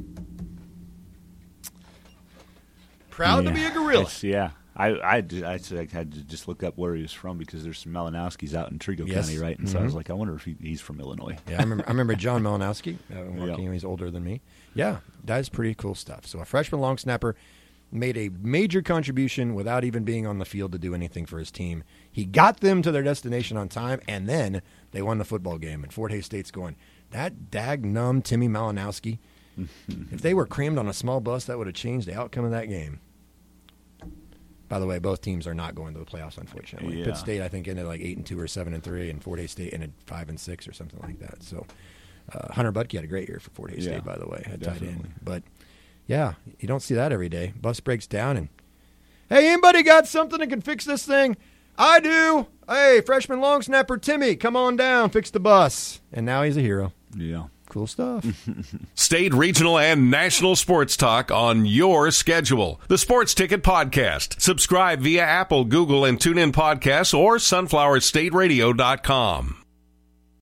Speaker 2: Proud to be a Gorilla.
Speaker 3: Yeah. I had to just look up where he was from because there's some Malinowskis out in Trigo County, right? And so I was like, I wonder if he's from Illinois.
Speaker 2: Yeah, I remember John Malinowski working. He's older than me. Yeah, that's pretty cool stuff. So a freshman long snapper made a major contribution without even being on the field to do anything for his team. He got them to their destination on time, and then they won the football game. And Fort Hays State's going, that dag-numb Timmy Malinowski. If they were crammed on a small bus, that would have changed the outcome of that game. By the way, both teams are not going to the playoffs, unfortunately. Pitt State, I think, ended like 8-2 or 7-3, and Fort Hays State ended 5-6 or something like that. So Hunter Butke had a great year for Fort Hays State, by the way. Had tight end. But, yeah, you don't see that every day. Bus breaks down, and, hey, anybody got something that can fix this thing? I do. Hey, freshman long snapper Timmy, come on down, fix the bus. And now he's a hero.
Speaker 3: Yeah.
Speaker 2: Cool stuff.
Speaker 4: State, regional, and national sports talk on your schedule. The Sports Ticket Podcast. Subscribe via Apple, Google, and TuneIn Podcasts or sunflowerstateradio.com.